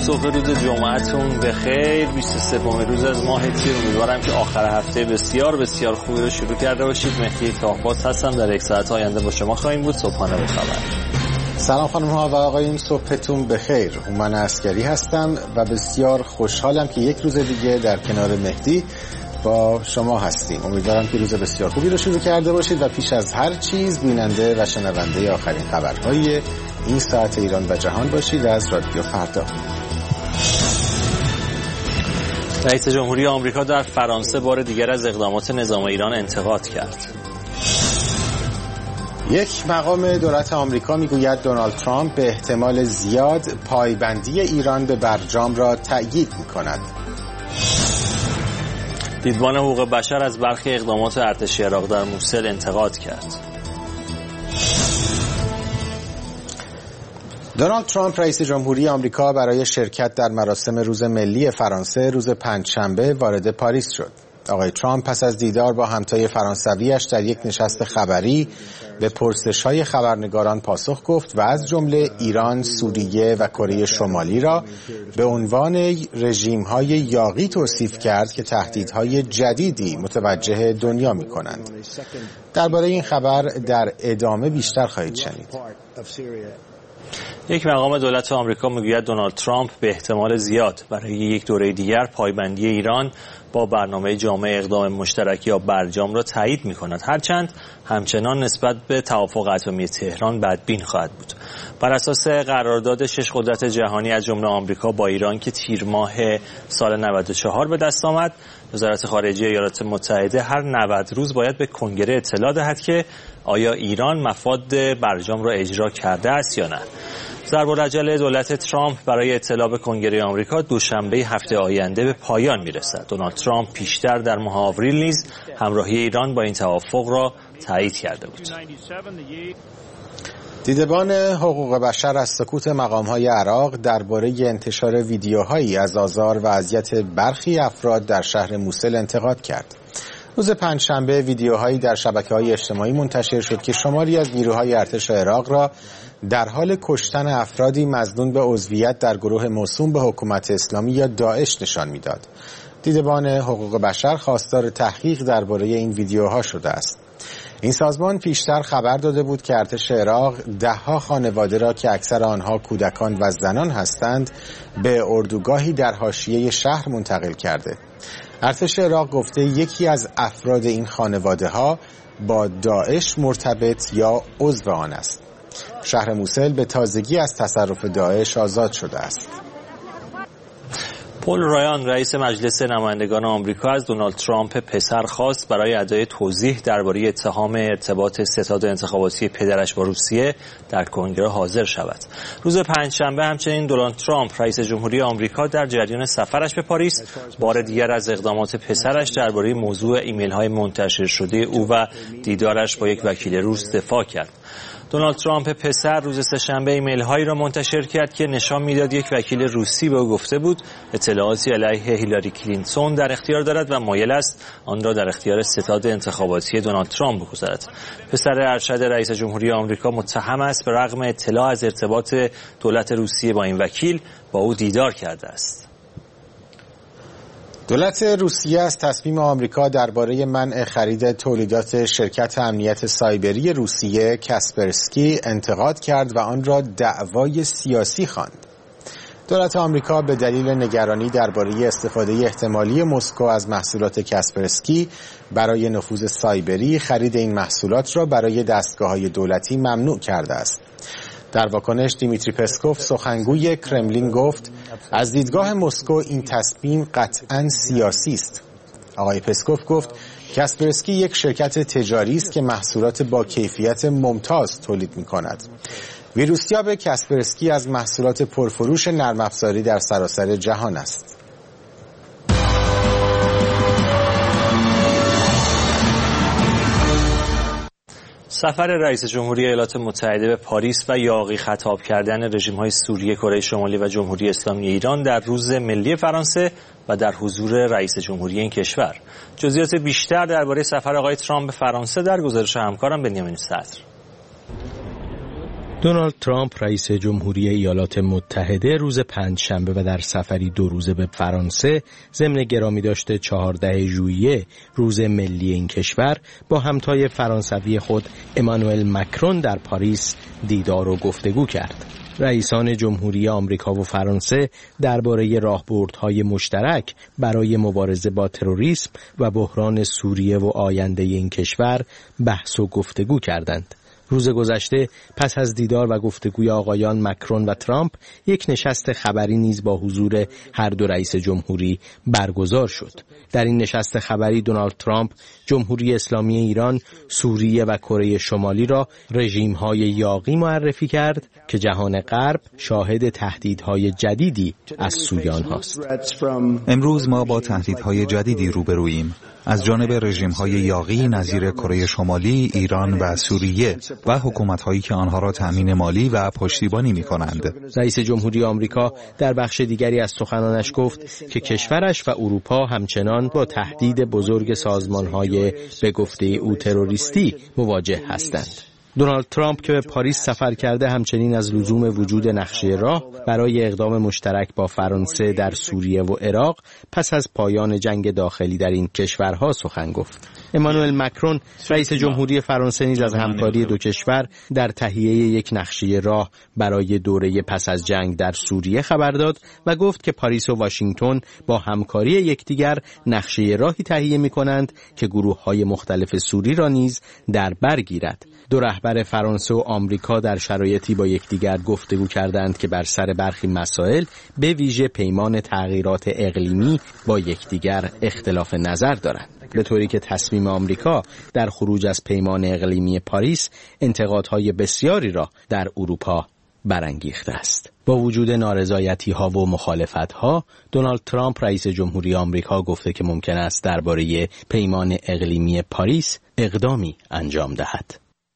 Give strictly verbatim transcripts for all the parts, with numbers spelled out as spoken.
صبح روز جمعهتون بخیر. بیست و سومین روز از ماه تیر. امیدوارم که آخر هفته بسیار بسیار خوبی رو شروع کرده باشید. مهدی تاهباز هستم. در یک ساعت آینده با شما خواهیم بود. صبحانه به خبر. سلام خانم ها و آقایون، صبحتون بخیر. هومن عسکری هستم و بسیار خوشحالم که یک روز دیگه در کنار مهدی با شما هستیم. امیدوارم که روز بسیار خوبی رو شروع کرده باشید و پیش از هر چیز بیننده و شنونده آخرین خبرهای این ساعت ایران و جهان باشید از رادیو فردا. رئیس جمهوری آمریکا در فرانسه بار دیگر از اقدامات نظام ایران انتقاد کرد. یک مقام دولت آمریکا میگوید دونالد ترامپ به احتمال زیاد پایبندی ایران به برجام را تأیید میکند. دیدبان حقوق بشر از برخی اقدامات ارتش عراق در موسل انتقاد کرد. دونالد ترامپ رئیس جمهوری آمریکا برای شرکت در مراسم روز ملی فرانسه روز پنجشنبه وارد پاریس شد. آقای ترامپ پس از دیدار با همتای فرانسویش در یک نشست خبری به پرسش‌های خبرنگاران پاسخ گفت و از جمله ایران، سوریه و کره شمالی را به عنوان رژیم‌های یاغی توصیف کرد که تهدیدهای جدیدی متوجه دنیا می‌کنند. درباره این خبر در ادامه بیشتر خواهید شنید. یک مقام دولت آمریکا میگوید دونالد ترامپ به احتمال زیاد برای یک دوره دیگر پایبندی ایران با برنامه جامع اقدام مشترک یا برجام را تایید می‌کند، هرچند همچنان نسبت به توافق اتمی تهران بدبین خواهد بود. بر اساس قرارداد شش قدرت جهانی از جمله آمریکا با ایران که تیر ماه سال نود و چهار به دست آمد، وزارت خارجه ایالات متحده هر نود روز باید به کنگره اطلاع دهد که آیا ایران مفاد برجام را اجرا کرده است یا نه. ضرب‌العجل دولت ترامپ برای اطلاع به کنگره آمریکا دوشنبه هفته آینده به پایان میرسد. دونالد ترامپ پیشتر در ماه آوریل نیز همراهی ایران با این توافق را تایید کرده بود. دیدبان حقوق بشر از سکوت مقام‌های عراق درباره انتشار ویدیوهایی از آزار و اذیت برخی افراد در شهر موسل انتقاد کرد. روز پنجشنبه ویدیوهایی در شبکه‌های اجتماعی منتشر شد که شماری از نیروهای ارتش عراق را در حال کشتن افرادی مظنون به عضویت در گروه موسوم به حکومت اسلامی یا داعش نشان می‌داد. دیدبان حقوق بشر خواستار تحقیق درباره این ویدیوها شده است. این سازمان پیشتر خبر داده بود که ارتش عراق ده‌ها خانواده را که اکثر آنها کودکان و زنان هستند به اردوگاهی در حاشیه شهر منتقل کرده. ارتش عراق گفته یکی از افراد این خانواده‌ها با داعش مرتبط یا عضو آن است. شهر موسل به تازگی از تصرف داعش آزاد شده است. پل رایان رئیس مجلس نمایندگان آمریکا از دونالد ترامپ پسر خواست برای ادای توضیح درباره اتهام ارتباط ستاد انتخاباتی پدرش با روسیه در کنگره حاضر شود. روز پنجشنبه همچنین دونالد ترامپ رئیس جمهوری آمریکا در جریان سفرش به پاریس بار دیگر از اقدامات پسرش درباره موضوع ایمیل‌های منتشر شده او و دیدارش با یک وکیل روس دفاع کرد. دونالد ترامپ پسر روز سه‌شنبه ایمیل هایی را منتشر کرد که نشان میداد یک وکیل روسی به او گفته بود اطلاعاتی علیه هیلاری کلینتون در اختیار دارد و مایل است آن را در اختیار ستاد انتخاباتی دونالد ترامپ بگذارد. پسر ارشد رئیس جمهوری آمریکا متهم است به رغم اطلاع از ارتباط دولت روسیه با این وکیل با او دیدار کرده است. دولت روسیه از تصمیم آمریکا درباره منع خرید تولیدات شرکت امنیت سایبری روسیه کاسپرسکی انتقاد کرد و آن را دعوای سیاسی خواند. دولت آمریکا به دلیل نگرانی درباره استفاده احتمالی مسکو از محصولات کاسپرسکی برای نفوذ سایبری خرید این محصولات را برای دستگاه‌های دولتی ممنوع کرده است. در واکنش دیمیتری پسکوف سخنگوی کرملین گفت از دیدگاه مسکو این تصمیم قطعاً سیاسی است. آقای پسکوف گفت کاسپرسکی یک شرکت تجاری است که محصولات با کیفیت ممتاز تولید می‌کند. ویروسیاب کاسپرسکی از محصولات پرفروش نرم افزاری در سراسر جهان است. سفر رئیس جمهوری ایالات متحده به پاریس و یاغی خطاب کردن رژیم‌های سوریه، کره شمالی و جمهوری اسلامی ایران در روز ملی فرانسه و در حضور رئیس جمهوری این کشور. جزئیات بیشتر درباره سفر آقای ترامپ به فرانسه در گزارش همکارم بنیامین صدر. دونالد ترامپ رئیس جمهوری ایالات متحده روز پنجشنبه و در سفری دو روزه به فرانسه ضمن گرامی داشته چهاردهم ژوئیه روز ملی این کشور با همتای فرانسوی خود امانوئل مکرون در پاریس دیدار و گفتگو کرد. رئیسان جمهوری آمریکا و فرانسه درباره راهبردهای مشترک برای مبارزه با تروریسم و بحران سوریه و آینده این کشور بحث و گفتگو کردند. روز گذشته پس از دیدار و گفتگوی آقایان مکرون و ترامپ یک نشست خبری نیز با حضور هر دو رئیس جمهوری برگزار شد. در این نشست خبری دونالد ترامپ جمهوری اسلامی ایران، سوریه و کره شمالی را رژیم‌های یاغی معرفی کرد که جهان غرب شاهد تهدیدهای جدیدی از سوی آنهاست. امروز ما با تهدیدهای جدیدی روبروییم از جانب رژیم‌های یاغی نظیر کره شمالی، ایران و سوریه و حکومت‌هایی که آنها را تأمین مالی و پشتیبانی می‌کنند. رئیس جمهوری آمریکا در بخش دیگری از سخنانش گفت که کشورش و اروپا همچنان با تهدید بزرگ سازمان‌های به گفته او تروریستی مواجه هستند. دونالد ترامپ که به پاریس سفر کرده همچنین از لزوم وجود نقشه راه برای اقدام مشترک با فرانسه در سوریه و عراق پس از پایان جنگ داخلی در این کشورها سخن گفت. امانوئل مکرون رئیس جمهوری فرانسه نیز از همکاری دو کشور در تهیه یک نقشه راه برای دوره پس از جنگ در سوریه خبر داد و گفت که پاریس و واشنگتن با همکاری یکدیگر نقشه راهی تهیه می‌کنند که گروه‌های مختلف سوری را نیز در بر گیرد. دو رهبر فرانسه و آمریکا در شرایطی با یکدیگر گفتگو کردند که بر سر برخی مسائل به ویژه پیمان تغییرات اقلیمی با یکدیگر اختلاف نظر دارند، به طوری که تصمیم آمریکا در خروج از پیمان اقلیمی پاریس انتقادهای بسیاری را در اروپا برانگیخته است. با وجود نارضایتی‌ها و مخالفت‌ها، دونالد ترامپ رئیس جمهوری آمریکا گفته که ممکن است درباره پیمان اقلیمی پاریس اقدامی انجام دهد.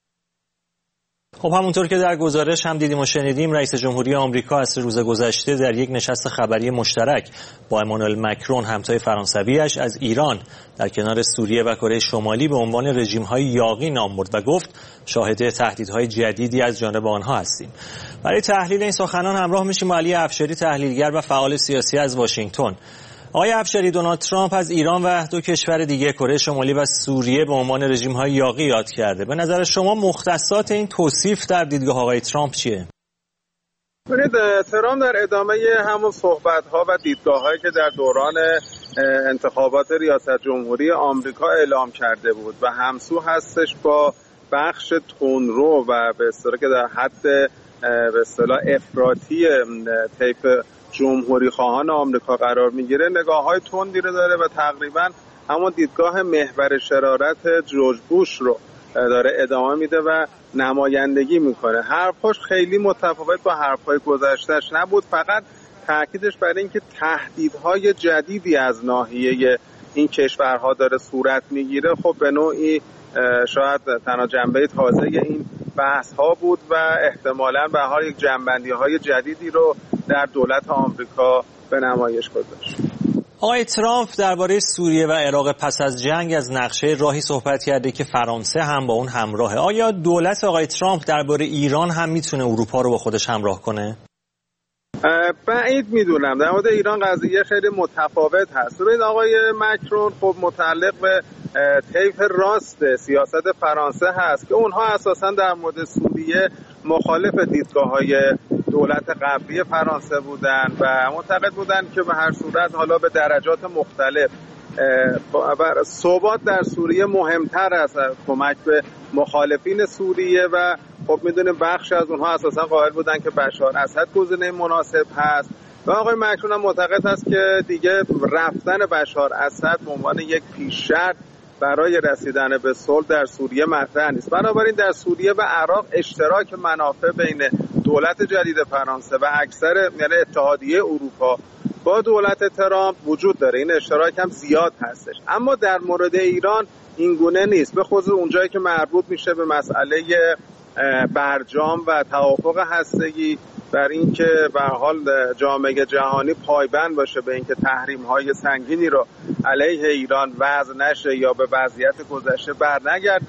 خب همونطور که در گزارش هم دیدیم و شنیدیم، رئیس جمهوری آمریکا از روز گذشته در یک نشست خبری مشترک با امانوئل مکرون همتای فرانسویش از ایران در کنار سوریه و کره شمالی به عنوان رژیم‌های یاغی نام برد و گفت شاهد تهدیدهای جدیدی از جانب آنها هستیم. برای تحلیل این سخنان همراه میشیم با علی افشاری، تحلیلگر و فعال سیاسی از واشنگتن. آقای افشاری، دونالد ترامپ از ایران و دو کشور دیگه کره شمالی و سوریه به عنوان رژیم‌های یاغی یاد کرده. به نظر شما مختصات این توصیف در دیدگاه آقای ترامپ چیه؟ ببینید، ترامپ در ادامه همون صحبت‌ها و دیدگاه‌هایی که در دوران انتخابات ریاست جمهوری آمریکا اعلام کرده بود و همسو هستش با بخش تندرو و به اصطلاح که در حد به اصطلاح افراطی طیف جمهوری خواهان آمریکا قرار میگیره، نگاه‌های تندی رو داره و تقریبا همون دیدگاه محور شرارت جورج بوش رو داره ادامه میده و نمایندگی میکنه. حرفاش خیلی متفاوت با حرفای گذشتهش نبود، فقط تاکیدش بر این که تهدیدهای جدیدی از ناحیه این کشورها داره صورت میگیره. خب به نوعی شاید تنها جنبه تازه این بحث ها بود و احتمالاً به هر یک جنبندی های جدیدی رو در دولت آمریکا به نمایش گذاشت. آقای ترامپ درباره سوریه و عراق پس از جنگ از نقشه راهی صحبت کرده که فرانسه هم با اون همراهه. آیا دولت آقای ترامپ درباره ایران هم میتونه اروپا رو با خودش همراه کنه؟ بعید میدونم. در مورد ایران قضیه خیلی متفاوت هست. ببینید، آقای مکرون خب متعلق به طیف راست سیاست فرانسه هست که اونها اساساً در مورد سوریه مخالف دیدگاه‌های دولت قبلی فرانسه بودن و معتقد بودن که به هر صورت حالا به درجات مختلف ثبات در سوریه مهمتر از کمک به مخالفین سوریه و خب میدونیم بخش از اونها اساسا قائل بودن که بشار اسد گزینه مناسب هست و آقای مکرون هم معتقد است که دیگه رفتن بشار اسد به عنوان یک پیش شرط برای رسیدن به صلح در سوریه مطرح نیست. بنابراین در سوریه و عراق اشتراک منافع بین دولت جدید فرانسه و اکثر یعنی اتحادیه اروپا با دولت ترامپ وجود داره. این اشتراک هم زیاد هستش. اما در مورد ایران این گونه نیست، به خصوص اونجایی که مربوط میشه به مسئله برجام و توافق هسته‌ای، در اینکه به هر حال جامعه جهانی پایبند باشه به اینکه تحریم‌های سنگینی رو علیه ایران وضع نشه یا به وضعیت گذشته برنگرده.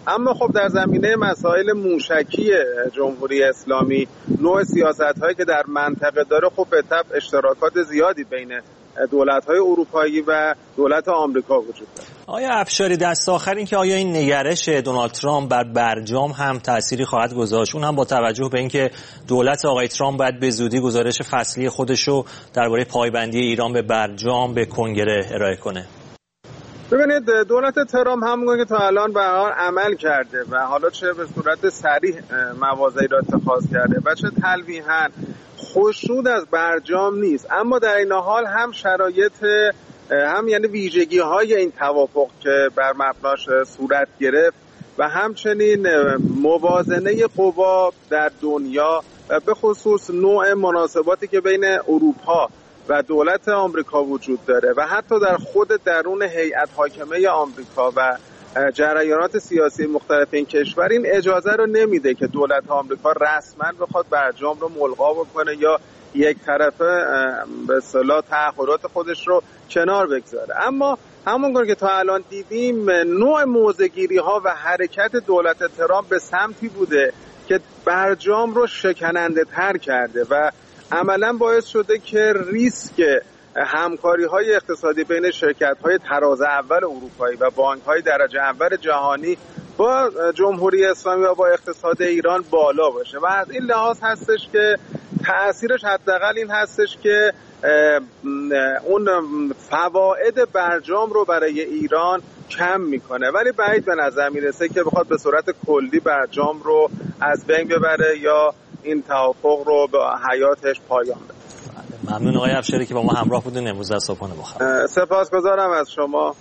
اما خب در زمینه مسائل موشکی جمهوری اسلامی، نوع سیاست‌هایی که در منطقه داره، خب به طبع اشتراکات زیادی بین دولت‌های اروپایی و دولت آمریکا وجود داره. آیا افشاری دست آخر این که آیا این نگرش دونالد ترامپ بر برجام هم تأثیری خواهد گذاشت، اون هم با توجه به اینکه دولت آقای ترامپ باید به زودی گزارش فصلی خودش رو درباره پایبندی ایران به برجام به کنگره ارائه کنه؟ ببینید دولت ترامپ همونگونه که تا الان به هر عمل کرده و حالا چه به صورت صریح مواضعی را اتخاذ کرده و چه تلویحاً خوشنود از برجام نیست، اما در این حال هم شرایط هم یعنی ویژگی های این توافق که بر مبناش صورت گرفت و همچنین موازنه قوا در دنیا و به خصوص نوع مناسباتی که بین اروپا و دولت آمریکا وجود داره و حتی در خود درون هیئت حاکمه آمریکا و جریانات سیاسی مختلف این کشور این اجازه رو نمیده که دولت آمریکا رسما بخواد برجام رو ملغا بکنه یا یک طرفه به اصطلاح تعهدات خودش رو کنار بگذاره. اما همونگونه که تا الان دیدیم نوع موضع‌گیری ها و حرکت دولت ترامپ به سمتی بوده که برجام رو شکننده تر کرده و عملا باعث شده که ریسک همکاری های اقتصادی بین شرکت های طراز اول اروپایی و بانک های درجه اول جهانی با جمهوری اسلامی و با اقتصاد ایران بالا باشه و از این لحاظ هستش که تأثیرش حداقل این هستش که اون فواید برجام رو برای ایران کم میکنه، ولی بعید به نظر میرسه که بخواد به صورت کلی برجام رو از بین ببره یا این توافق رو به حیاتش پایان بده. ممنون آقای افشاری که با ما همراه بودین امروز در صبحانه با خبر. سپاسگزارم از شما.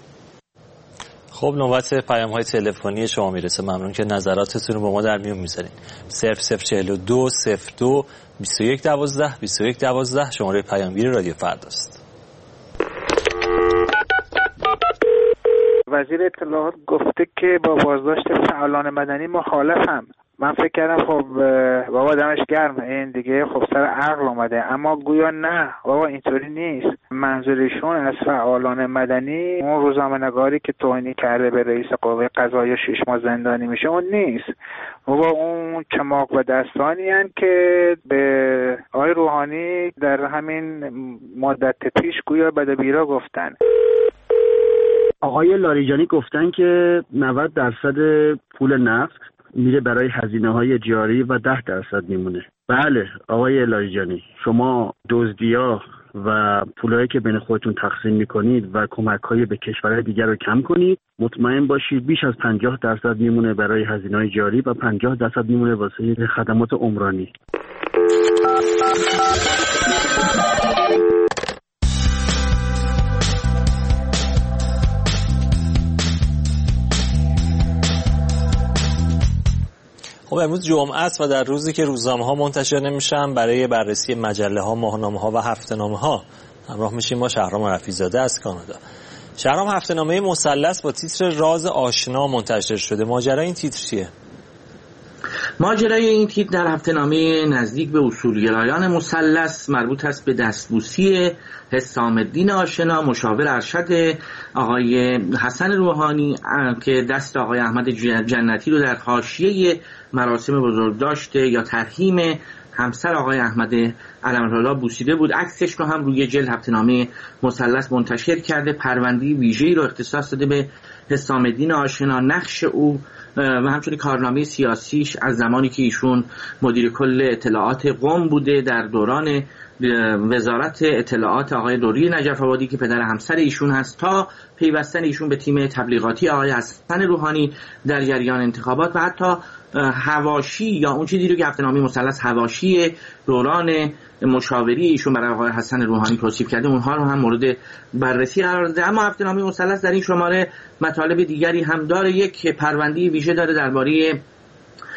خب نوبت پیام های تلفنی شما میرسه. ممنون که نظراتتون رو با ما در میون میذارین. صفر صفر چهل و دو صفر دو بیست و یک دوازده بیست و یک دوازده شماره پیامگیر رادیو فرداست. وزیر اطلاعات گفته که با بازداشت فعالان مدنی مخالفم. من فکر کردم خب بابا دمش گرم این دیگه خب سر عقل اومده، اما گویا نه بابا اینطوری نیست. منظورشون از فعالان مدنی اون روزنامه‌نگاری که توهین کرده به رئیس قوه قضاییه شش ماه زندانی میشه اون نیست بابا، اون چماق و دستانی هستند که به آقای روحانی در همین مدت پیش گویا بد بیرا گفتن. آقای لاریجانی گفتن که نود درصد پول نفت میره برای هزینه‌های جاری و ده درصد میمونه. بله آقای لاریجانی، شما دزدی‌ها و پولایی که بین خودتون تقسیم میکنید و کمک‌های به کشورهای دیگر رو کم کنید، مطمئن باشید بیش از پنجاه درصد میمونه برای هزینه‌های جاری و پنجاه درصد میمونه واسه خدمات عمرانی. خب امروز جمعه است و در روزی که روزنامه‌ها منتشر نمیشن برای بررسی مجله‌ها، ماهنامه‌ها و هفته‌نامه‌ها همراه میشیم با شهرام رفیع‌زاده از کانادا. شهرام، هفته‌نامه مثلث با تیتر راز آشنا منتشر شده. ماجرای این تیتر چیه؟ ماجرای این تیتر در هفته‌نامه نزدیک به اصولگرایان مثلث مربوط است به دستبوسی حسام الدین آشنا، مشاور ارشد آقای حسن روحانی که دست آقای احمد جنتی رو در حاشیه مراسم بزرگداشت یا ترحیم همسر آقای احمد علم‌الهدی بوسیده بود. عکسش رو هم روی جلد هفته‌نامه مثلث منتشر کرده. پرونده ویژه‌ای رو اختصاص داده به حسام الدین آشنا، نقش او و همچنین کارنامه سیاسیش از زمانی که ایشون مدیر کل اطلاعات قم بوده در دوران وزارت اطلاعات آقای دوری نجف آبادی که پدر همسر ایشون هست تا پیوستن ایشون به تیم تبلیغاتی آقای حسن روحانی در جریان انتخابات و حتی حواشی یا اون چیزی رو که هفته‌نامه مثلث حواشی دوران مشاوری ایشون برای آقای حسن روحانی توصیف کرده اونها رو هم مورد بررسی قرار داده. اما هفته‌نامه مثلث در این شماره مطالب دیگری هم داره. یک پرونده ویژه داره درباره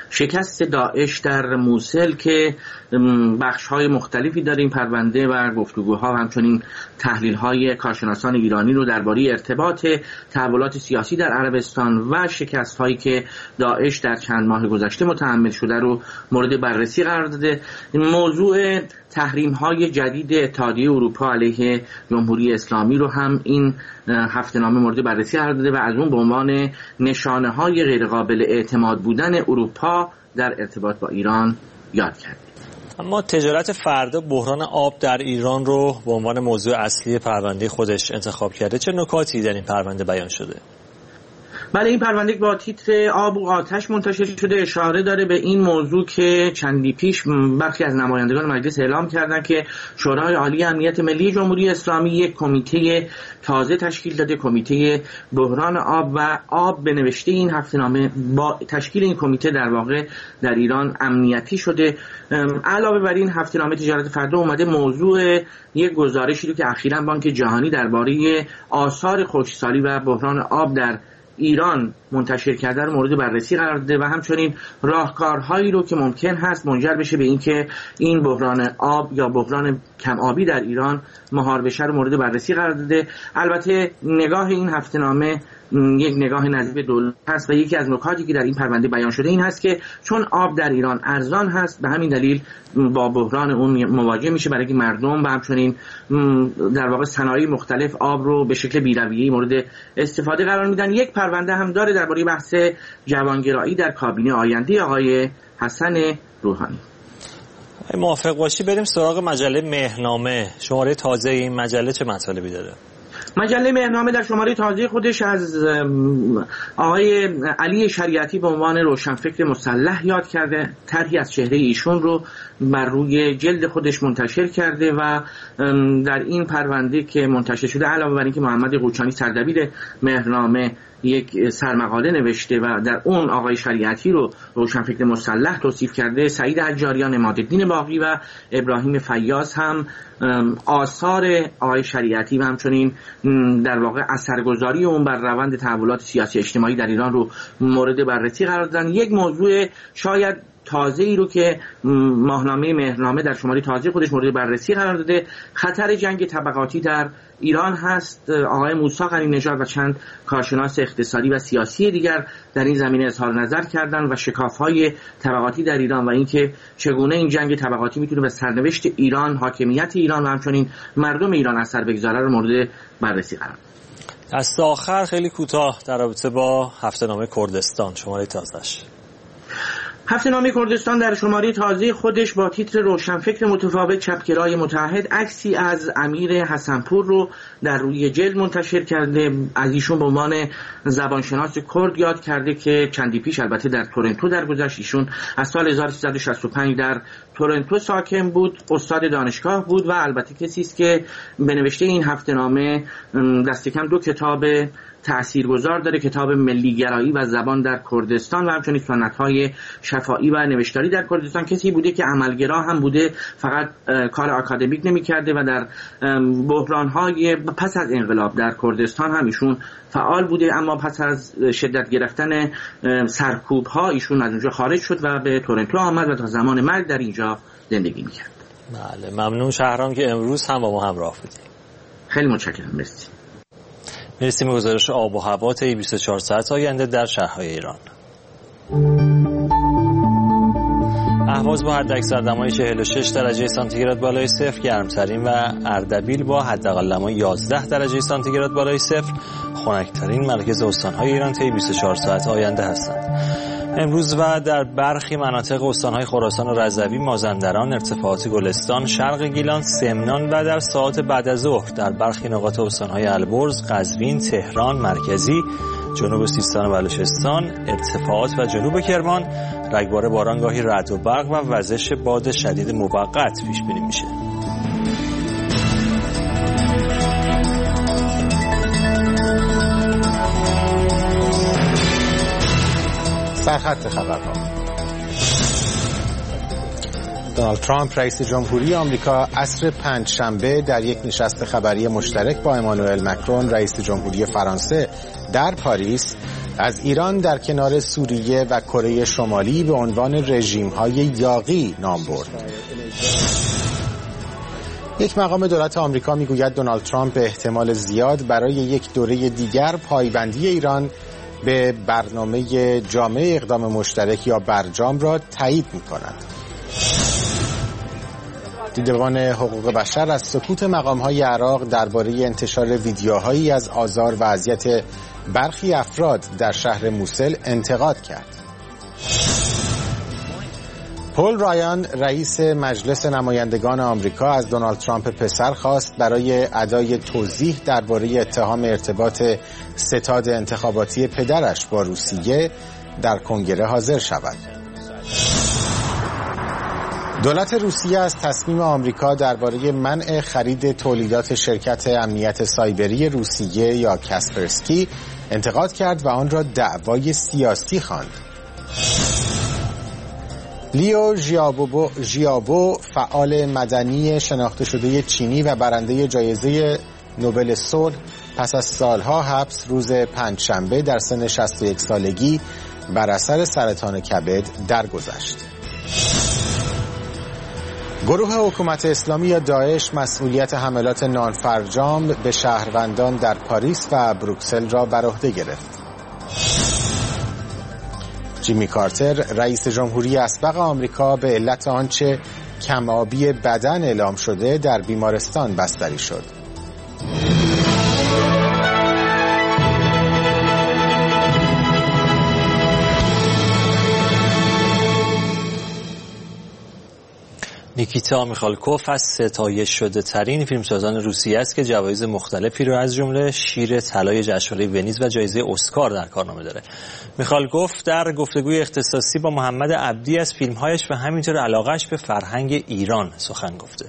شکست داعش در موسل که بخش‌های مختلفی داره این پرونده و گفتگوها و همچنین تحلیل‌های کارشناسان ایرانی رو درباره ارتباط تحولات سیاسی در عربستان و شکست‌هایی که داعش در چند ماه گذشته متحمل شده رو مورد بررسی قرار داده. موضوع تحریم‌های جدید اتحادیه اروپا علیه جمهوری اسلامی رو هم این هفته‌نامه مورد بررسی قرار داده و از اون به عنوان نشانه‌های غیرقابل اعتماد بودن اروپا در ارتباط با ایران یاد کرده. اما تجارت فردا بحران آب در ایران رو به عنوان موضوع اصلی پرونده خودش انتخاب کرده. چه نکاتی در این پرونده بیان شده؟ بله، این پرونده با تیتر آب و آتش منتشر شده اشاره داره به این موضوع که چندی پیش برخی از نمایندگان مجلس اعلام کردن که شورای عالی امنیت ملی جمهوری اسلامی یک کمیته تازه تشکیل داده، کمیته بحران آب، و آب به نوشته این هفته‌نامه با تشکیل این کمیته در واقع در ایران امنیتی شده. علاوه بر این هفته‌نامه تجارت فردا اومده موضوع یک گزارشی رو که اخیراً بانک جهانی درباره آثار خشکسالی و بحران آب در ایران منتشر کرده رو مورد بررسی قرار داده و همچنین راهکارهایی رو که ممکن هست منجر بشه به اینکه این بحران آب یا بحران کم آبی در ایران مهار بشه رو مورد بررسی قرار داده. البته نگاه این هفته‌نامه یک نگاه نظیر به دولت هست و یکی از نکاتی که در این پرونده بیان شده این هست که چون آب در ایران ارزان هست به همین دلیل با بحران اون مواجه میشه، برای اینکه مردم و همچنین در واقع صنایع مختلف آب رو به شکل بی‌رویه‌ای مورد استفاده قرار میدن. یک پرونده هم داره درباره بحث جوانگرایی در کابینه آینده آقای حسن روحانی. موافق باشی بریم سراغ مجله مهرنامه. شماره تازه این مجله چه مطالبی داره؟ مجله مهرنامه در شماره تازه خودش از آقای علی شریعتی به عنوان روشنفکر مسلح یاد کرده. طرحی از چهره ایشون رو بر روی جلد خودش منتشر کرده و در این پرونده که منتشر شده علاوه بر اینکه محمد قوچانی سردبیر مهرنامه یک سرمقاله نوشته و در اون آقای شریعتی رو روشنفکر مسلح توصیف کرده، سعید حجاریان، عمادالدین باقی و ابراهیم فیاض هم آثار آقای شریعتی و همچنین در واقع اثرگذاری اون بر روند تحولات سیاسی اجتماعی در ایران رو مورد بررسی قرار دادن. یک موضوع شاید تازه ای رو که ماهنامه مهرنامه در شماره تازه خودش مورد بررسی قرار داده، خطر جنگ طبقاتی در ایران هست. آقای موسی غنی‌نژاد و چند کارشناس اقتصادی و سیاسی دیگر در این زمینه اظهار نظر کردند و شکاف‌های طبقاتی در ایران و اینکه چگونه این جنگ طبقاتی میتونه به سرنوشت ایران، حاکمیت ایران و همچنین مردم ایران اثر بگذاره رو مورد بررسی قرار داد. دست آخر خیلی کوتاه در رابطه با هفته‌نامه کردستان، شماره تازه‌اش. هفته‌نامه کردستان در شماره تازه خودش با تیتر روشنفکر متفاوت چپگرای متحد عکسی از امیر حسنپور رو در روی جلد منتشر کرده. از ایشون به عنوان زبانشناس کرد یاد کرده که چندی پیش البته در تورنتو درگذشت. ایشون از سال هزار و سیصد و شصت و پنج در تورنتو ساکن بود، استاد دانشگاه بود و البته کسی است که به نوشته این هفته‌نامه دست کم دو کتاب تأثیرگذار داره، کتاب ملیگرایی و زبان در کردستان و همچنین سنت‌های شفاهی و نوشتاری در کردستان. کسی بوده که عملگرا هم بوده، فقط کار آکادمیک نمی‌کرده و در بحران‌های پس از انقلاب در کردستان هم ایشون فعال بوده، اما پس از شدت گرفتن سرکوب‌ها ایشون از اونجا خارج شد و به تورنتو آمد و تا زمان مرگ در اینجا زندگی می‌کرد. بله، ممنون شهرام که امروز هم با ما همراه بودید. خیلی متشکرم. مرسی. مرسی. گزارش آب و هوا طی بیست و چهار ساعت آینده در شهرهای ایران. اهواز با حداکثر دمای چهل و شش درجه سانتیگراد بالای صفر، گرمترین و اردبیل با حداقل دمای یازده درجه سانتیگراد بالای صفر خنک‌ترین مراکز استان‌های ایران طی بیست و چهار ساعت آینده هستند. امروز و در برخی مناطق استان‌های خراسان و رضوی، مازندران، ارتفاعات گلستان، شرق گیلان، سمنان و در ساعات بعد از ظهر در برخی نقاط استان‌های البرز، قزوین، تهران مرکزی، جنوب سیستان و بلوچستان، ارتفاعات و جنوب کرمان رگبار باران گاهی رعد و برق و وزش باد شدید موقت پیش بینی میشه. سرخط خبرها. دونالد ترامپ رئیس جمهوری آمریکا عصر پنجشنبه در یک نشست خبری مشترک با امانوئل مکرون رئیس جمهوری فرانسه در پاریس از ایران در کنار سوریه و کره شمالی به عنوان رژیم‌های یاغی نام برد. یک مقام دولت آمریکا میگوید دونالد ترامپ به احتمال زیاد برای یک دوره دیگر پایبندی ایران به برنامه جامعه اقدام مشترک یا برجام را تایید می‌کند. دیدبان حقوق بشر از سکوت مقام‌های عراق درباره انتشار ویدیوهایی از آزار و اذیت برخی افراد در شهر موسل انتقاد کرد. پول رایان رئیس مجلس نمایندگان آمریکا از دونالد ترامپ پسر خواست برای ادای توضیح درباره اتهام ارتباط ستاد انتخاباتی پدرش با روسیه در کنگره حاضر شود. دولت روسیه از تصمیم آمریکا درباره منع خرید تولیدات شرکت امنیت سایبری روسیه یا کاسپرسکی انتقاد کرد و آن را دعوای سیاسی خواند. لیو ژیابو ژیابو فعال مدنی شناخته شده چینی و برنده جایزه نوبل صلح پس از سالها حبس روز پنجشنبه در سن شصت و یک سالگی بر اثر سرطان کبد درگذشت. گروه حکومت اسلامی یا داعش مسئولیت حملات نانفرجام به شهروندان در پاریس و بروکسل را بر عهده گرفت. جیمی کارتر رئیس جمهوری اسبق آمریکا به علت آنچه کم‌آبی بدن اعلام شده در بیمارستان بستری شد. نیکیتا میخالکوف از ستایش شده ترین فیلمسازان روسیه است که جوایز مختلفی رو از جمله شیر طلای جشنواره ونیز و جایزه اسکار در کارنامه داره. میخالکوف در گفتگوی اختصاصی با محمد عبدی از فیلمهایش و همینطور علاقهش به فرهنگ ایران سخن گفته.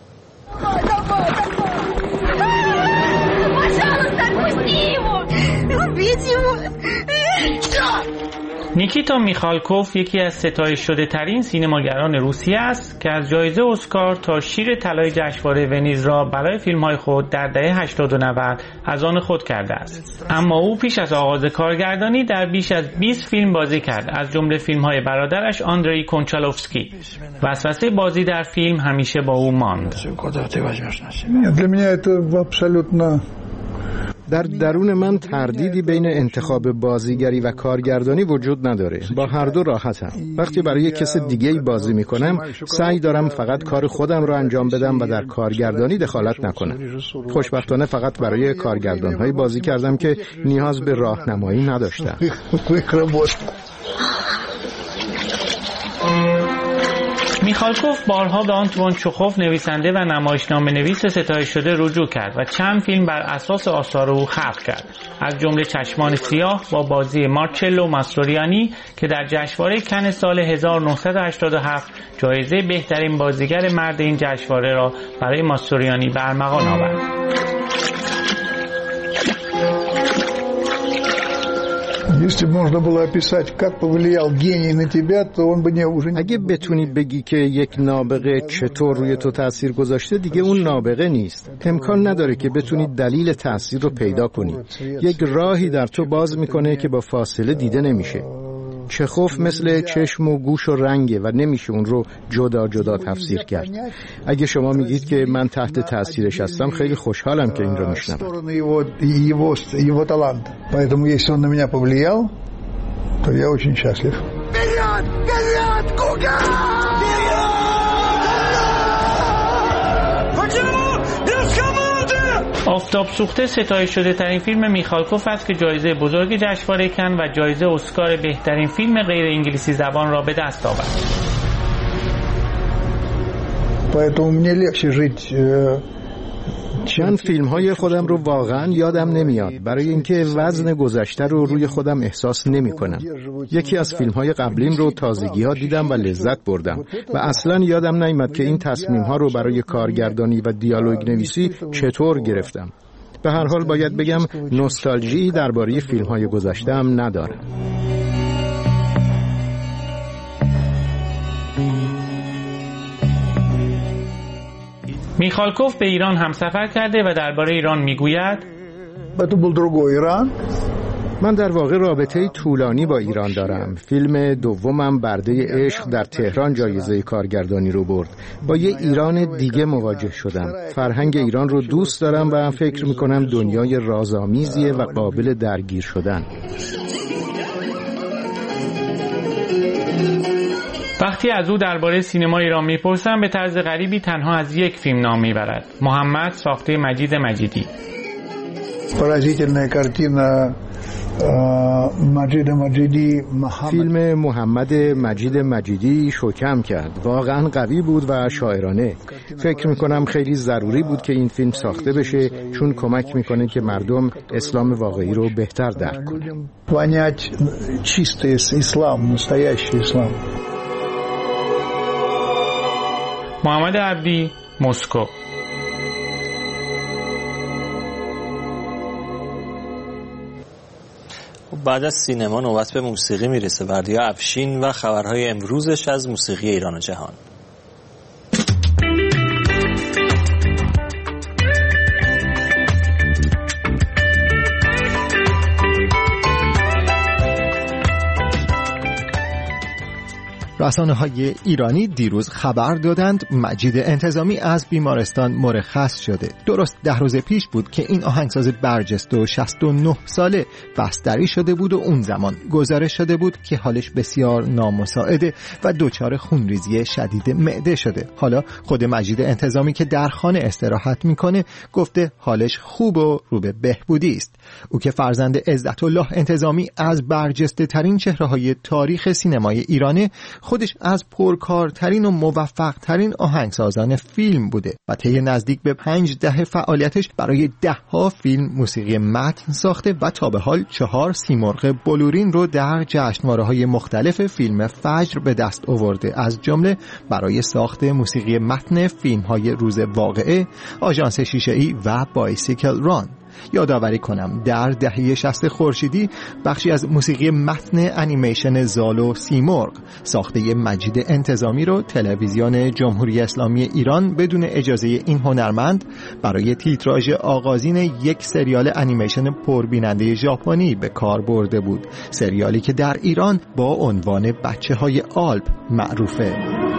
نیکیتا میخالکوف یکی از ستایش شده ترین سینماگران روسیه است که از جایزه اسکار تا شیر طلای جشنواره ونیز را برای فیلم‌های خود در دهه هشتاد و نود از آن خود کرده است. اما او پیش از آغاز کارگردانی در بیش از بیست فیلم بازی کرد، از جمله فیلم‌های برادرش آندری کنچالوفسکی. وسوسه بازی در فیلم همیشه با او ماند. در درون من تردیدی بین انتخاب بازیگری و کارگردانی وجود نداره. با هر دو راحتم. وقتی برای کس دیگه‌ای بازی میکنم سعی دارم فقط کار خودم رو انجام بدم و در کارگردانی دخالت نکنم. خوشبختانه فقط برای کارگردان‌های بازی کردم که نیاز به راهنمایی نداشتم. میخالکوف بارها به آنتوان چخوف نویسنده و نمایشنامه نویس ستایش شده رجوع کرد و چند فیلم بر اساس آثار او خلق کرد، از جمله چشمان سیاه با بازی مارچلو ماسترویانی که در جشنواره کن سال هزار و نهصد و هشتاد و هفت جایزه بهترین بازیگر مرد این جشنواره را برای ماسترویانی به ارمغان آورد. اگه بتونی بگی که یک نابغه چطور روی تو تأثیر گذاشته، دیگه اون نابغه نیست. امکان نداره که بتونی دلیل تأثیر رو پیدا کنی. یک راهی در تو باز میکنه که با فاصله دیده نمیشه. چخوف مثل چشم و گوش و رنگه و نمیشه اون رو جدا جدا تفسیر کرد. اگه شما میگید که من تحت تأثیرش هستم، خیلی خوشحالم که این رو میشنم. آفتاب سوخته ستایش شده ترین فیلم میخالکوف است که جایزه بزرگ جشنواره کن و جایزه اسکار بهترین فیلم غیر انگلیسی زبان را به دست آورد. من فیلم های خودم رو واقعا یادم نمیاد، برای اینکه وزن گذشته رو روی خودم احساس نمی کنم. یکی از فیلم های قبلیم رو تازگی ها دیدم و لذت بردم و اصلا یادم نیامد که این تصمیم ها رو برای کارگردانی و دیالوگ نویسی چطور گرفتم. به هر حال باید بگم نوستالژی درباره فیلم های گذشته‌ام ندارم. میخالکوف به ایران هم سفر کرده و درباره ایران میگوید من در واقع رابطه طولانی با ایران دارم. فیلم دومم برده عشق در تهران جایزه کارگردانی رو برد. با یه ایران دیگه مواجه شدم. فرهنگ ایران رو دوست دارم و فکر میکنم دنیای رازآمیزیه و قابل درگیر شدن. وقتی از او درباره سینما ایران میپرسم به طرز غریبی تنها از یک فیلم نام میبرد. محمد ساخته مجید مجیدی. فیلم محمد مجید مجیدی شوکم کرد. واقعا قوی بود و شاعرانه. فکر میکنم خیلی ضروری بود که این فیلم ساخته بشه، چون کمک میکنه که مردم اسلام واقعی رو بهتر درک کنن. محمد عبدی، مسکو. بعد از سینما نوبت به موسیقی میرسه. بردیا افشین و خبرهای امروزش از موسیقی ایران و جهان. رسانه‌های ایرانی دیروز خبر دادند مجید انتظامی از بیمارستان مرخص شده. درست ده روز پیش بود که این آهنگساز برجسته و شصت و نه ساله بستری شده بود و اون زمان گزارش شده بود که حالش بسیار نامساعده و دچار خونریزی شدید معده شده. حالا خود مجید انتظامی که در خانه استراحت میکنه گفته حالش خوب و رو به بهبودی است. او که فرزند عزت الله انتظامی از برجسته ترین چهره‌های تاریخ سینمای ایرانه، خودش از پرکارترین و موفق ترین آهنگسازان فیلم بوده و طی نزدیک به پنج دهه فعالیتش برای ده ها فیلم موسیقی متن ساخته و تا به حال چهار سیمرغ بلورین رو در جشنواره‌های مختلف فیلم فجر به دست آورده، از جمله برای ساخت موسیقی متن فیلم‌های روز واقعه، آژانس شیشه‌ای و بایسیکل ران. یادآوری کنم در دهه شصت خورشیدی بخشی از موسیقی متن انیمیشن زال و سیمرغ ساخته مجید انتظامی رو تلویزیون جمهوری اسلامی ایران بدون اجازه این هنرمند برای تیتراژ آغازین یک سریال انیمیشن پربیننده ژاپنی به کار برده بود، سریالی که در ایران با عنوان بچه های آلپ معروفه.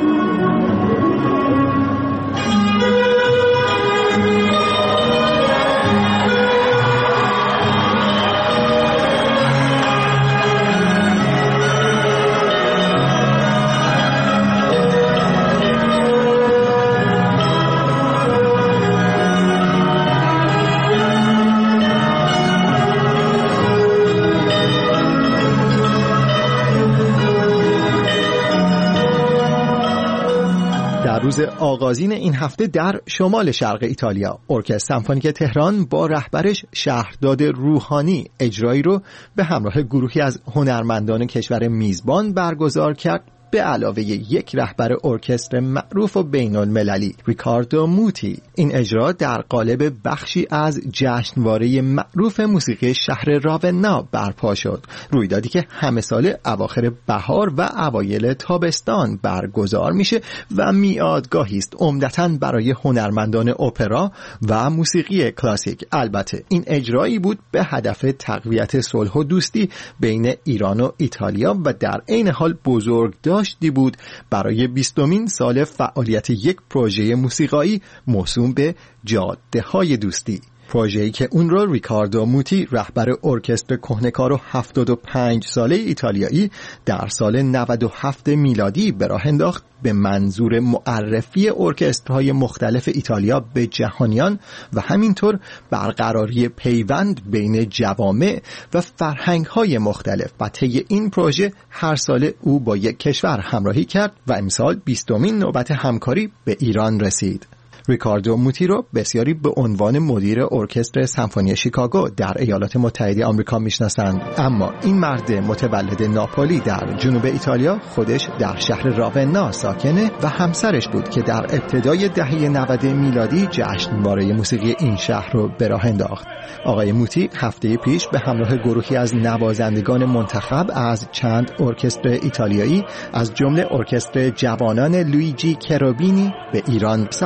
روز آغازین این هفته در شمال شرق ایتالیا ارکستر سمفونیک تهران با رهبرش شهرداد روحانی اجرایی رو به همراه گروهی از هنرمندان کشور میزبان برگزار کرد، به علاوه یک رهبر ارکستر معروف و بین المللی ریکاردو موتی. این اجرا در قالب بخشی از جشنواره معروف موسیقی شهر راونا برپا شد، رویدادی که همه ساله اواخر بهار و اوایل تابستان برگزار میشه و میادگاهی است عمدتاً برای هنرمندان اپرا و موسیقی کلاسیک. البته این اجرایی بود به هدف تقویت صلح و دوستی بین ایران و ایتالیا و در عین حال بزرگ داشتی بود برای بیستمین سال فعالیت یک پروژه موسیقایی موسوم به جاده های دوستی. پروژه‌ای که اون رو ریکاردو موتی رهبر ارکستر کهنکار و هفتاد و پنج ساله ایتالیایی در سال نود و هفت میلادی به راه انداخت به منظور معرفی ارکسترهای مختلف ایتالیا به جهانیان و همینطور برقراری پیوند بین جوامع و فرهنگ‌های مختلف. و طی این پروژه هر سال او با یک کشور همراهی کرد و امسال بیستمین نوبت همکاری به ایران رسید. ریکاردو موتی رو بسیاری به عنوان مدیر ارکستر سمفونی شیکاگو در ایالات متحده آمریکا میشناسند، اما این مرد متولد ناپولی در جنوب ایتالیا خودش در شهر راونا ساکنه و همسرش بود که در ابتدای دهه نود میلادی جشنواره موسیقی این شهر رو به راه انداخت. آقای موتی هفته پیش به همراه گروهی از نوازندگان منتخب از چند ارکستر ایتالیایی از جمله ارکستر جوانان لویجی کروبینی به ایران سفر کرد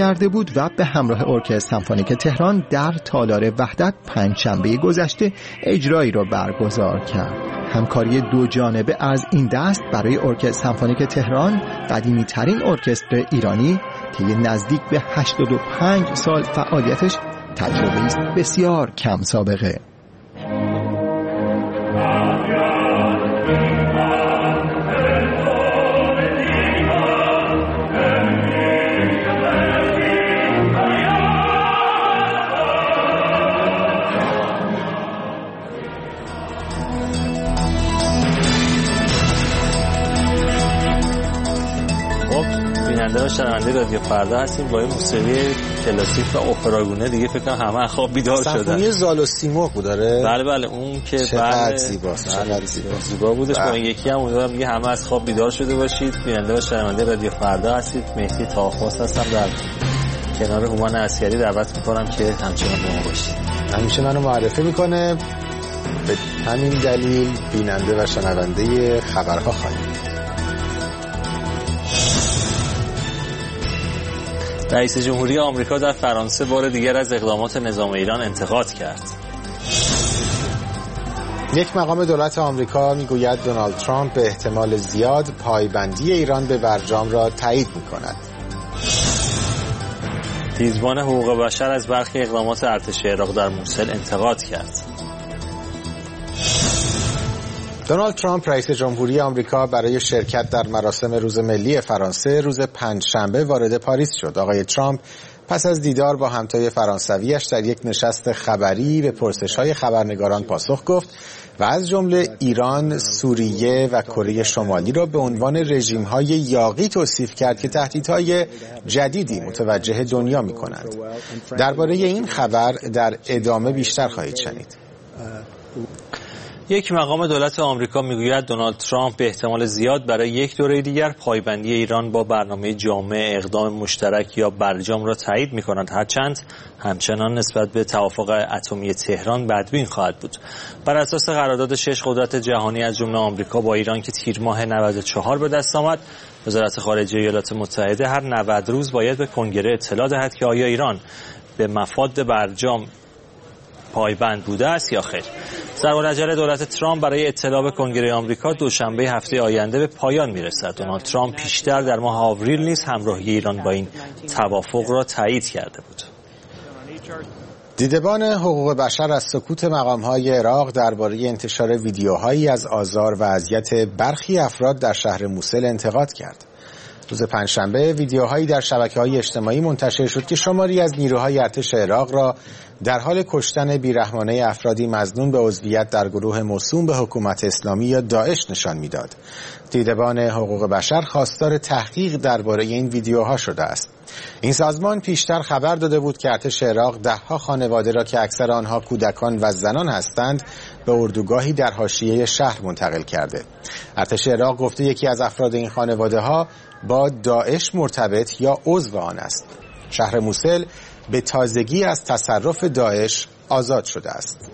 کرده بود و به همراه ارکستر سمفونیک تهران در تالار وحدت پنجشنبه گذشته اجرایی را برگزار کرد. همکاری دو جانبه از این دست برای ارکستر سمفونیک تهران، قدیمی ترین ارکستر ایرانی که نزدیک به هشتاد و پنج سال فعالیتش، تجربه است بسیار کم سابقه. بیننده و شنونده رادیو فردا هستیم با این موسیقی کلاسیک و اپراگونه. دیگه فکر کنم همه خواب بیدار شدن. سمفونی زال و سیمرغ داره. بله بله اون که چقدر زیباست، چقدر زیباست. زیبا بودش. با این یکی هم امیدوارم دیگه همه از خواب بیدار شده باشید. بیننده و شنونده رادیو فردا هستید. مهدی طاهخواست هستم، در کنار هومان عسکری دعوت می‌کنم که همچنان با ما باشید. همیشه منو معرفی می‌کنه. به همین دلیل بیننده و شنونده خبرها خواهید. رئیس جمهوری آمریکا در فرانسه بار دیگر از اقدامات نظام ایران انتقاد کرد. یک مقام دولت آمریکا میگوید دونالد ترامپ به احتمال زیاد پایبندی ایران به برجام را تایید می‌کند. دیدبان حقوق بشر از برخی اقدامات ارتش عراق در موسل انتقاد کرد. دونالد ترامپ رئیس جمهوری آمریکا برای شرکت در مراسم روز ملی فرانسه روز پنجشنبه وارد پاریس شد. آقای ترامپ پس از دیدار با همتای فرانسویش در یک نشست خبری به پرسش‌های خبرنگاران پاسخ گفت و از جمله ایران، سوریه و کره شمالی را به عنوان رژیم‌های یاغی توصیف کرد که تهدیدهای جدیدی متوجه دنیا می‌کنند. درباره این خبر در ادامه بیشتر خواهید شنید. یک مقام دولت آمریکا میگوید دونالد ترامپ به احتمال زیاد برای یک دوره دیگر پایبندی ایران با برنامه جامع اقدام مشترک یا برجام را تایید می‌کند، هرچند همچنان نسبت به توافق اتمی تهران بدبین خواهد بود. بر اساس قرارداد شش قدرت جهانی از جمله آمریکا با ایران که تیر ماه نود و چهار به دست آمد، وزارت خارجه ایالات متحده هر نود روز باید به کنگره اطلاع دهد که آیا ایران به مفاد برجام پایبند بوده است یا خیر. سرالعجله دولت ترامپ برای اطلاع به کنگره آمریکا دوشنبه هفته آینده به پایان میرسد. دونالد ترامپ پیشتر در ماه آوریل نیز همراهی ایران با این توافق را تایید کرده بود. دیدبان حقوق بشر از سکوت مقام‌های عراق درباره انتشار ویدیوهایی از آزار و اذیت برخی افراد در شهر موسل انتقاد کرد. روز پنجشنبه ویدیوهایی در شبکه‌های اجتماعی منتشر شد که شماری از نیروهای ارتش عراق را در حال کشتن بیرحمانه افرادی مظنون به عضویت در گروه موسوم به حکومت اسلامی یا داعش نشان می‌داد. دیدبان حقوق بشر خواستار تحقیق درباره این ویدیوها شده است. این سازمان پیشتر خبر داده بود که ارتش عراق ده‌ها خانواده را که اکثر آنها کودکان و زنان هستند به اردوگاهی در حاشیه شهر منتقل کرده. ارتش عراق گفته یکی از افراد این خانواده‌ها با داعش مرتبط یا عضو آن است. شهر موسل به تازگی از تصرف داعش آزاد شده است.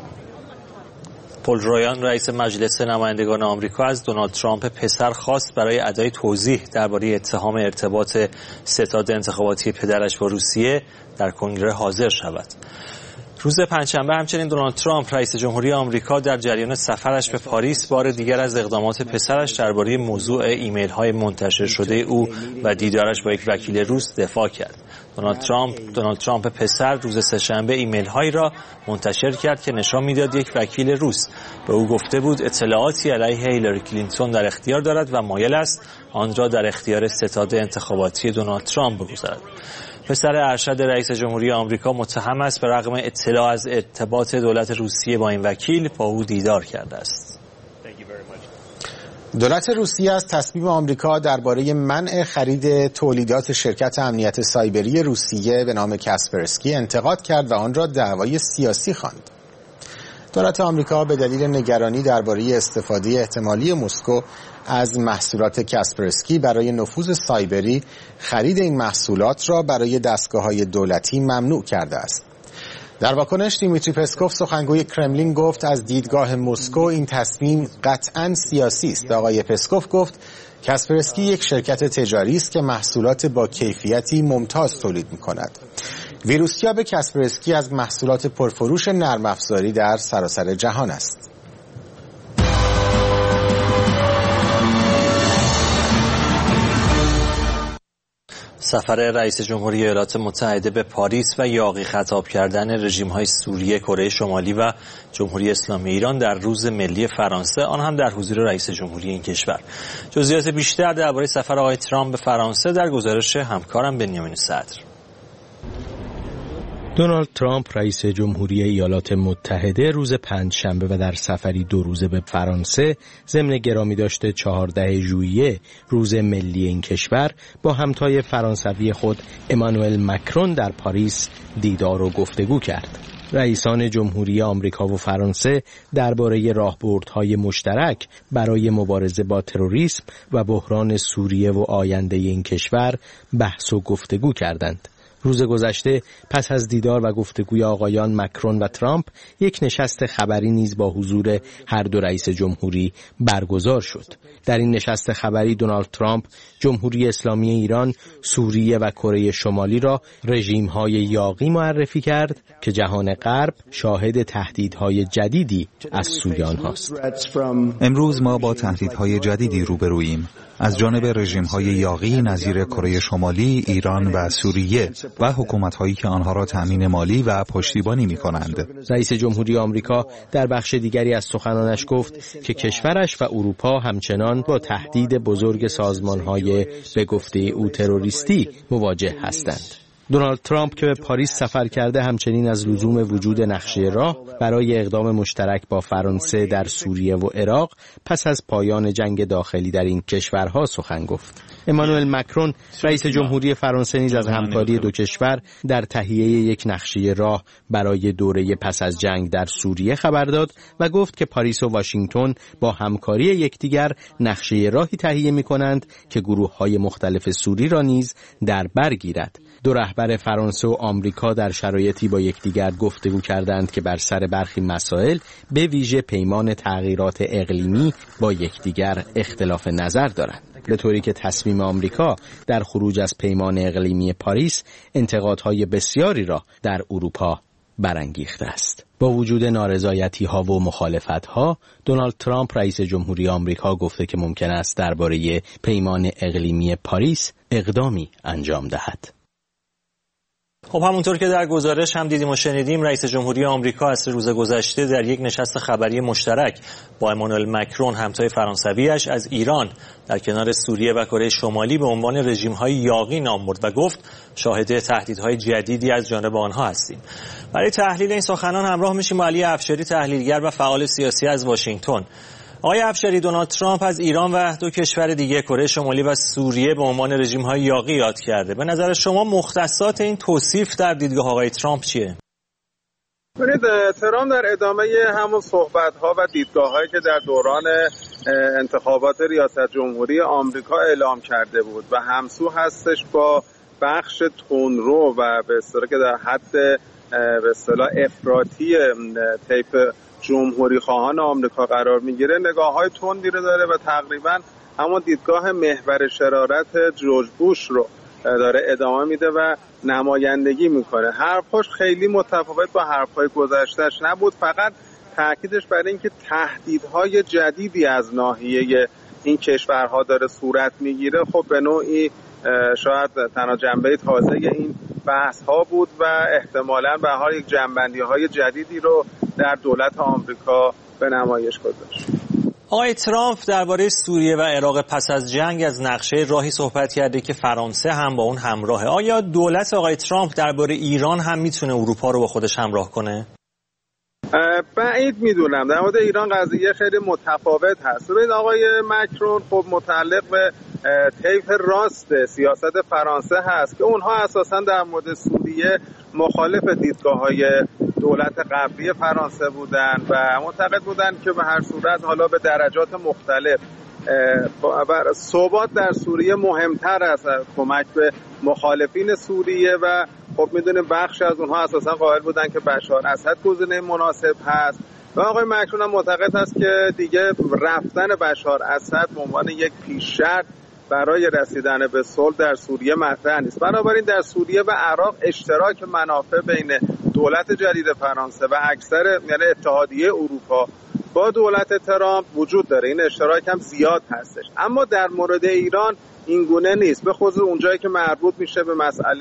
پل رویان رئیس مجلس نمایندگان آمریکا از دونالد ترامپ پسر خواست برای ادای توضیح درباره اتهام ارتباط ستاد انتخاباتی پدرش با روسیه در کنگره حاضر شود. روز پنجشنبه همچنین دونالد ترامپ رئیس جمهوری آمریکا در جریان سفرش به پاریس بار دیگر از اقدامات پسرش درباره موضوع ایمیل‌های منتشر شده او و دیدارش با یک وکیل روس دفاع کرد. دونالد ترامپ دونالد ترامپ پسر روز سه‌شنبه ایمیل‌هایی را منتشر کرد که نشان می‌داد یک وکیل روس به او گفته بود اطلاعاتی علیه هیلاری کلینتون در اختیار دارد و مایل است آن را در اختیار ستاد انتخاباتی دونالد ترامپ بگذارد. پسر ارشد رئیس جمهوری آمریکا متهم است به رغم اطلاع از ارتباط دولت روسیه با این وکیل با او دیدار کرده است. دولت روسیه از تصمیم آمریکا درباره منع خرید تولیدات شرکت امنیت سایبری روسیه به نام کاسپرسکی انتقاد کرد و آن را دعوای سیاسی خواند. دولت آمریکا به دلیل نگرانی درباره استفاده احتمالی مسکو از محصولات کاسپرسکی برای نفوذ سایبری خرید این محصولات را برای دستگاه‌های دولتی ممنوع کرده است. در واکنش دیمیتری پسکوف سخنگوی کرملین گفت از دیدگاه مسکو این تصمیم قطعاً سیاسی است. آقای پسکوف گفت کاسپرسکی یک شرکت تجاری است که محصولات با کیفیتی ممتاز تولید می‌کند. ویروسیاب کاسپرسکی از محصولات پرفروش نرم افزاری در سراسر جهان است. سفر رئیس جمهوری ایالات متحده به پاریس و یاغی خطاب کردن رژیم‌های سوریه، کره شمالی و جمهوری اسلامی ایران در روز ملی فرانسه، آن هم در حضور رئیس جمهوری این کشور. جزئیات بیشتر درباره سفر آقای ترامپ به فرانسه در گزارش همکارم بنیامین صدر. دونالد ترامپ رئیس جمهوری ایالات متحده روز پنجشنبه و در سفری دو روزه به فرانسه ضمن گرامی داشته چهاردهم ژوئیه روز ملی این کشور با همتای فرانسوی خود امانوئل مکرون در پاریس دیدار و گفتگو کرد. رئیسان جمهوری آمریکا و فرانسه درباره راهبردهای مشترک برای مبارزه با تروریسم و بحران سوریه و آینده این کشور بحث و گفتگو کردند. روز گذشته پس از دیدار و گفتگوی آقایان مکرون و ترامپ یک نشست خبری نیز با حضور هر دو رئیس جمهوری برگزار شد. در این نشست خبری دونالد ترامپ جمهوری اسلامی ایران، سوریه و کره شمالی را رژیم‌های یاغی معرفی کرد که جهان غرب شاهد تهدیدهای جدیدی از سوی آنهاست. امروز ما با تهدیدهای جدیدی روبروییم از جانب رژیم‌های یاغی نظیر کره شمالی، ایران و سوریه و حکومت‌هایی که آنها را تأمین مالی و پشتیبانی می‌کنند. رئیس جمهوری آمریکا در بخش دیگری از سخنانش گفت که کشورش و اروپا همچنان با تهدید بزرگ سازمان‌های به گفته او تروریستی مواجه هستند. دونالد ترامپ که به پاریس سفر کرده همچنین از لزوم وجود نقشه راه برای اقدام مشترک با فرانسه در سوریه و عراق پس از پایان جنگ داخلی در این کشورها سخن گفت. امانوئل مکرون رئیس جمهوری فرانسه نیز از همکاری دو کشور در تهیه یک نقشه راه برای دوره پس از جنگ در سوریه خبر داد و گفت که پاریس و واشنگتن با همکاری یکدیگر نقشه راهی تهیه می‌کنند که گروه‌های مختلف سوری را نیز در بر گیرد. دو رهبر فرانسه و آمریکا در شرایطی با یکدیگر گفتگو کردند که بر سر برخی مسائل به ویژه پیمان تغییرات اقلیمی با یکدیگر اختلاف نظر دارند، به طوری که تصمیم آمریکا در خروج از پیمان اقلیمی پاریس انتقادهای بسیاری را در اروپا برانگیخته است. با وجود نارضایتی‌ها و مخالفت‌ها، دونالد ترامپ رئیس جمهوری آمریکا گفته که ممکن است درباره پیمان اقلیمی پاریس اقدامی انجام دهد. خب همونطور که در گزارش هم دیدیم و شنیدیم، رئیس جمهوری آمریکا از روز گذشته در یک نشست خبری مشترک با امانوئل مکرون همتای فرانسویش از ایران در کنار سوریه و کره شمالی به عنوان رژیم‌های یاغی نام برد و گفت شاهد تهدیدهای جدیدی از جانب آنها هستیم. برای تحلیل این سخنان همراه میشیم با علی افشاری، تحلیلگر و فعال سیاسی از واشنگتن. آقای افشاری، دونالد ترامپ از ایران و دو کشور دیگه کره شمالی و سوریه به عنوان رژیم‌های یاغی یاد کرده. به نظر شما مختصات این توصیف در دیدگاه آقای ترامپ چیه؟ ببینید، ترامپ در ادامه همون صحبت‌ها و دیدگاه‌هایی که در دوران انتخابات ریاست جمهوری آمریکا اعلام کرده بود و همسو هستش با بخش تندرو و به اصطلاح که در حد به اصطلاح افراطی طیف جمهوری خواهان آمریکا قرار میگیره، نگاه‌های تندی رو داره و تقریبا همون دیدگاه محور شرارت جورج بوش رو داره ادامه میده و نمایندگی میکنه. حرفاش خیلی متفاوت با حرفای گذشتهش نبود، فقط تاکیدش بر اینکه تهدیدهای جدیدی از ناحیه این کشورها داره صورت میگیره. خب به نوعی شاید تنها جنبه تازه این بحث ها بود و احتمالاً به حال یک جنبندی های جدیدی رو در دولت آمریکا به نمایش گذاشت. آقای ترامپ درباره سوریه و عراق پس از جنگ از نقشه راهی صحبت کرده که فرانسه هم با اون همراهه. آیا دولت آقای ترامپ درباره ایران هم میتونه اروپا رو با خودش همراه کنه؟ بعید میدونم. در مورد ایران قضیه خیلی متفاوت هست. ببینید، آقای مکرون خب متعلق به طیف راست سیاست فرانسه هست که اونها اساساً در مورد سوریه مخالف دیدگاه‌های دولت قبلی فرانسه بودن و معتقد بودن که به هر صورت حالا به درجات مختلف ثبات در سوریه مهمتر از کمک به مخالفین سوریه و خب میدونیم بخشی از اونها اساسا قائل بودن که بشار اسد گزینه مناسب هست و آقای مکرون هم معتقد است که دیگه رفتن بشار اسد به عنوان یک پیش شرط برای رسیدن به صلح در سوریه مطرح نیست. بنابراین در سوریه و عراق اشتراک منافع بین دولت جدید فرانسه و اکثر یعنی اتحادیه اروپا با دولت ترامپ وجود داره. این اشتراک هم زیاد هستش. اما در مورد ایران این گونه نیست، به خصوص اونجایی که مربوط میشه به مسئله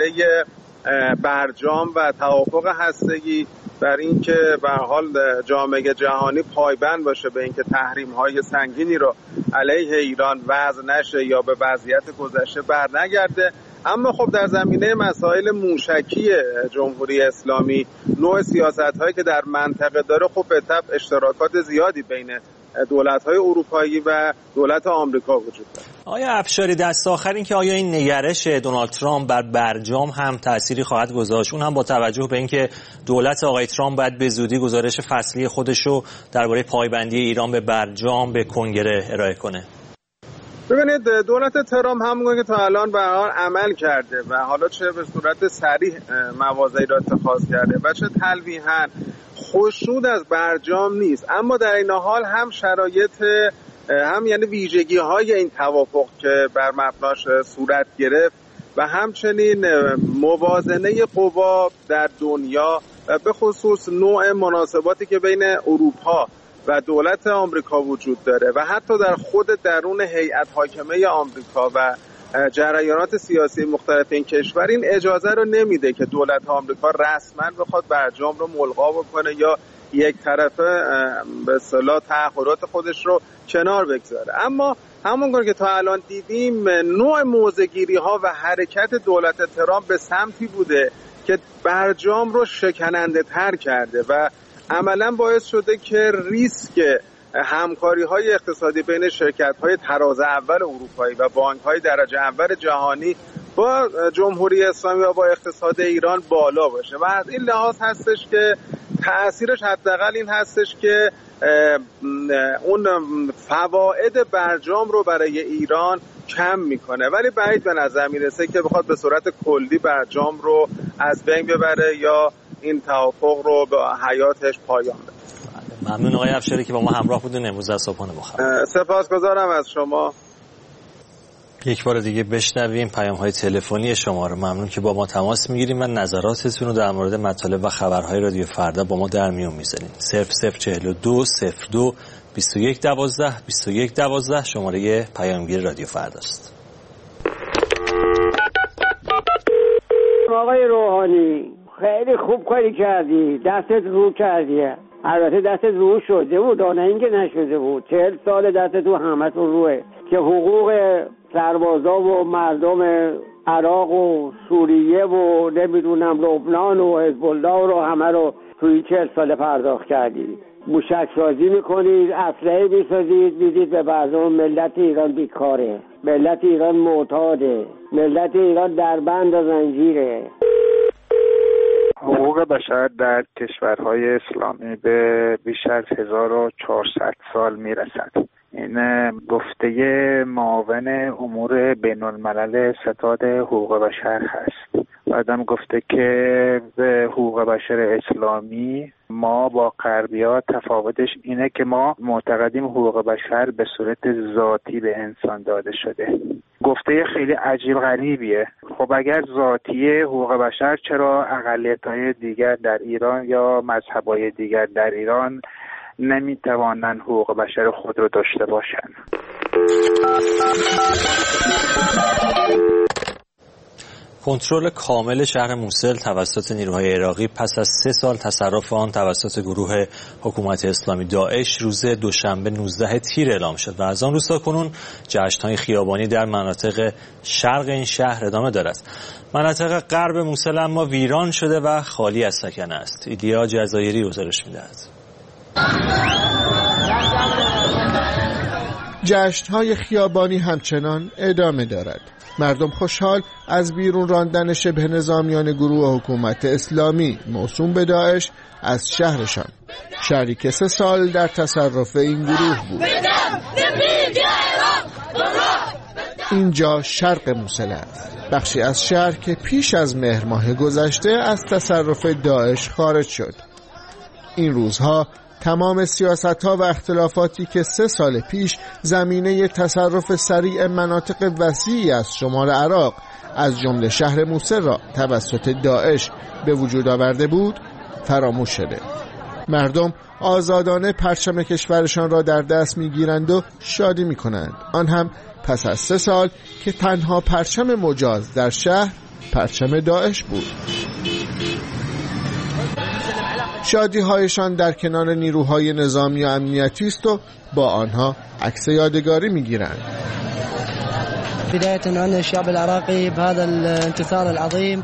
برجام و توافق هستگی بر اینکه به هر حال جامعه جهانی پایبند باشه به اینکه تحریم‌های سنگینی رو علیه ایران وضع نشه یا به وضعیت گذشته برنگرده. اما خب در زمینه مسائل موشکی جمهوری اسلامی نوع سیاست‌هایی که در منطقه داره خب به طبع اشتراکات زیادی بین دولت‌های اروپایی و دولت آمریکا وجود داره. آیا افشاری دست آخر این که آیا این نگرش دونالد ترامپ بر برجام هم تأثیری خواهد گذاشت، اون هم با توجه به اینکه دولت آقای ترامپ باید به زودی گزارش فصلی خودش رو درباره پایبندی ایران به برجام به کنگره ارائه کنه؟ ببینید دولت ترامپ همونگونه که تا الان به هر عمل کرده و حالا چه به صورت صریح مواضعی را اتخاذ کرده و چه تلویحاً خوشنود از برجام نیست، اما در این حال هم شرایط هم یعنی ویژگی های این توافق که بر مبناش صورت گرفت و همچنین موازنه قوا در دنیا و به خصوص نوع مناسباتی که بین اروپا و دولت آمریکا وجود داره و حتی در خود درون هیئت حاکمه آمریکا و جریانات سیاسی مختلف این کشور این اجازه رو نمیده که دولت آمریکا رسما بخواد برجام رو ملغا بکنه یا یک طرفه به اصطلاح تعهدات خودش رو کنار بگذاره. اما همونطور که تا الان دیدیم نوع موضع‌گیری ها و حرکت دولت ترامپ به سمتی بوده که برجام رو شکننده تر کرده و عملا باعث شده که ریسک همکاری های اقتصادی بین شرکت های تراز اول اروپایی و بانک های درجه اول جهانی با جمهوری اسلامی و با اقتصاد ایران بالا باشه و از این لحاظ هستش که تأثیرش حداقل این هستش که اون فواید برجام رو برای ایران کم میکنه، ولی بعید به نظر میرسه که بخواد به صورت کلی برجام رو از بین ببره یا این توافق رو به حیاتش پایان بده. ممنون آقای افشاری که با ما همراه بودین امروز از صبحانه مخبر. سپاسگزارم از شما. یک بار دیگه بشنویم پیام‌های تلفنی شما رو. ممنون که با ما تماس میگیریم و نظراتتون رو در مورد مطالب و خبرهای رادیو فردا با ما در میون میذارین. صفر صفر چهل و دو صفر دو بیست و یک دوازده بیست و یک دوازده شماره پیامگیر رادیو فردا است. آقای روحانی خیلی خوب کاری کردی، دستت رو کردی. البته دستت رو شده بود، نه اینکه نشده بود. چهل سال دستت تو همتون روه که حقوق سربازا و مردم عراق و سوریه و نمیدونم لبنان و حزب الله رو همه رو توی چهل سال پرداخت کردید. موشک سازی میکنید، اسلحه میسازید، میدید به مردم. ملت ایران بیکاره، ملت ایران معتاده، ملت ایران در بند و زنجیره. حقوق بشر در کشورهای اسلامی به بیش از هزار و چهارصد سال میرسد. این گفته معاون امور بین الملل ستاد حقوق بشر هست. بعدم گفته که به حقوق بشر اسلامی ما با غربی‌ها تفاوتش اینه که ما معتقدیم حقوق بشر به صورت ذاتی به انسان داده شده. گفته خیلی عجیب غریبیه. خب اگر ذاتیه حقوق بشر، چرا اقلیت‌های دیگر در ایران یا مذهب‌های دیگر در ایران نمیتوانند حقوق بشر خود رو داشته باشند؟ کنترل کامل شهر موسل توسط نیروهای عراقی پس از سه سال تصرف آن توسط گروه حکومت اسلامی داعش روز دوشنبه نوزده تیر اعلام شد و از آن روز تا کنون جشن‌های خیابانی در مناطق شرق این شهر ادامه دارد. مناطق غرب موسل اما ویران شده و خالی از سکنه است. ایلیا جزایری گزارش می‌دهد. جشن‌های خیابانی همچنان ادامه دارد. مردم خوشحال از بیرون راندن شبه نظامیان گروه حکومت اسلامی موسوم به داعش از شهرشان، شهری که سه سال در تصرف این گروه بود. اینجا شرق موسل است. بخشی از شهر که پیش از مهر ماه گذشته از تصرف داعش خارج شد. این روزها تمام سیاست‌ها و اختلافاتی که سه سال پیش زمینه تصرف سریع مناطق وسیعی از شمال عراق از جمله شهر موصل را توسط داعش به وجود آورده بود فراموش شده. مردم آزادانه پرچم کشورشان را در دست می‌گیرند و شادی می‌کنند، آن هم پس از سه سال که تنها پرچم مجاز در شهر پرچم داعش بود. شادی‌هایشان در کنار نیروهای نظامی و امنیتی است و با آنها عکس یادگاری می‌گیرند. بداية عن الشعب العراقي بهذا الانتصار العظيم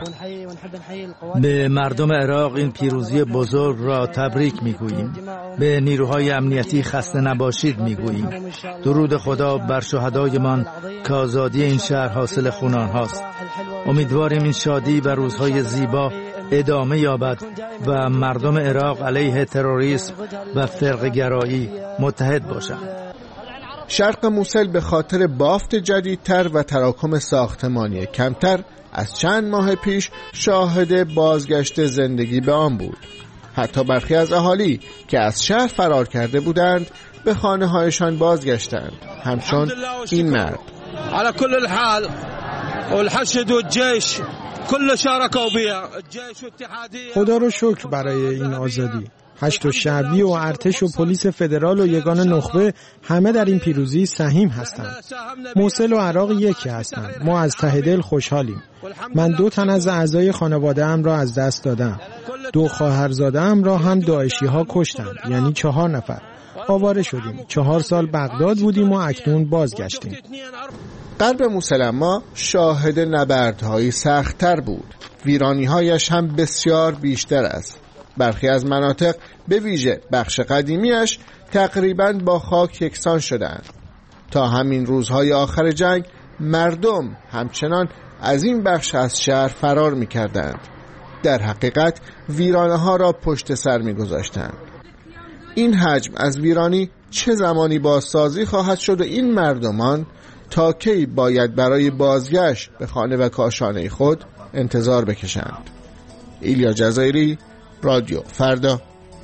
به مردم عراق این پیروزی بزرگ را تبریک میگوییم. به نیروهای امنیتی خسته نباشید میگوییم. درود خدا بر شهدایمان که آزادی این شهر حاصل خون آنهاست. امیدواریم این شادی و روزهای زیبا ادامه یابد و مردم عراق علیه تروریسم و فرقه‌گرایی متحد باشند. شرق موصل به خاطر بافت جدیدتر و تراکم ساختمانی کمتر از چند ماه پیش شاهد بازگشت زندگی به آن بود. حتی برخی از اهالی که از شهر فرار کرده بودند به خانه هایشان بازگشتند، همچون این مرد. على كل الحال والحشد والجيش كل شاركوا بها الجيش والاتحادية. خدا رو شکر برای این آزادی. هشت و شعبی و ارتش و پلیس فدرال و یگان نخبه همه در این پیروزی سهیم هستند. موصل و عراق یکی هستند. ما از ته دل خوشحالیم. من دو تن از اعضای خانواده ام را از دست دادم. دو خواهرزاده ام را هم داعشی ها کشتند، یعنی چهار نفر. آواره شدیم. چهار سال بغداد بودیم و اکنون بازگشتیم. غرب موصل اما شاهد نبردهای سخت‌تر بود. ویرانی‌هایش هم بسیار بیشتر است. برخی از مناطق به ویژه بخش قدیمیش تقریباً با خاک یکسان شدند. تا همین روزهای آخر جنگ مردم همچنان از این بخش از شهر فرار می کردند. در حقیقت ویرانه ها را پشت سر می گذاشتند. این حجم از ویرانی چه زمانی بازسازی خواهد شد و این مردمان تا کی باید برای بازگشت به خانه و کاشانه خود انتظار بکشند؟ ایلیا جزایری، رادیو فردا.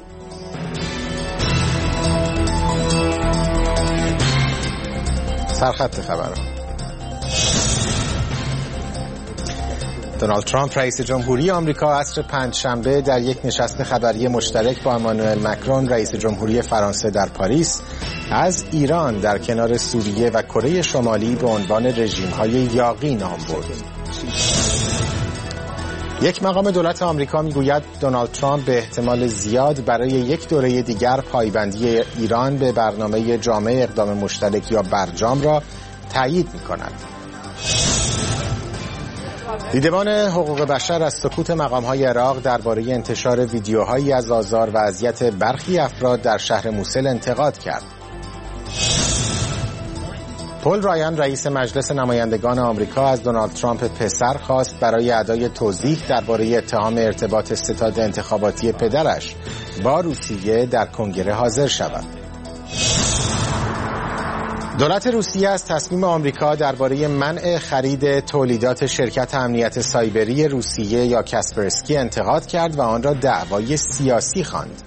سرخط خبرها. دونالد ترامپ رئیس جمهوری آمریکا عصر پنجشنبه در یک نشست خبری مشترک با امانوئل مکرون رئیس جمهوری فرانسه در پاریس از ایران در کنار سوریه و کره شمالی به عنوان رژیم‌های یاغی نام برد. یک مقام دولت آمریکا میگوید دونالد ترامپ به احتمال زیاد برای یک دوره دیگر پایبندی ایران به برنامه جامع اقدام مشترک یا برجام را تایید می‌کند. دیدبان حقوق بشر از سکوت مقام‌های عراق درباره انتشار ویدیوهایی از آزار و اذیت برخی افراد در شهر موصل انتقاد کرد. پل رایان رئیس مجلس نمایندگان آمریکا از دونالد ترامپ پسر خواست برای ادای توضیح درباره اتهام ارتباط ستاد انتخاباتی پدرش با روسیه در کنگره حاضر شود. دولت روسیه از تصمیم آمریکا درباره منع خرید تولیدات شرکت امنیت سایبری روسیه یا کاسپرسکی انتقاد کرد و آن را دعوای سیاسی خواند.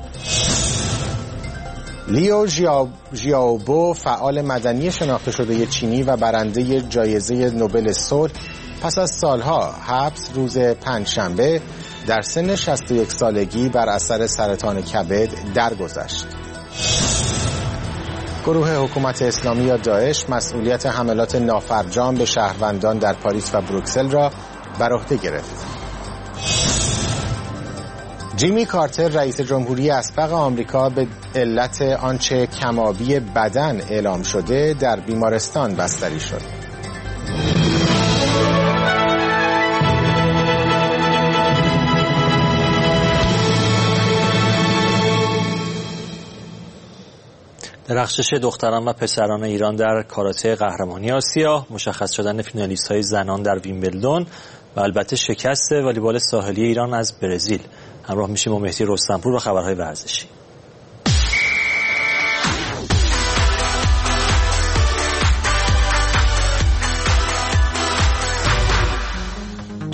لیو ژیائوبو فعال مدنی شناخته شده چینی و برنده جایزه نوبل صلح پس از سالها حبس روز پنجشنبه در سن شصت و یک سالگی بر اثر سرطان کبد درگذشت. گروه حکومت اسلامی یا داعش مسئولیت حملات نافرجام به شهروندان در پاریس و بروکسل را بر عهده گرفت. جیمی کارتر رئیس جمهوری اسبق آمریکا به علت آنچه کم‌آبی بدن اعلام شده در بیمارستان بستری شد. درخشش دختران و پسران ایران در کاراته قهرمانی آسیا، مشخص شدن فینالیست‌های زنان در ویمبلدون و البته شکست والیبال ساحلی ایران از برزیل. همراه میشیم با مهدی رستمپور و خبرهای ورزشی.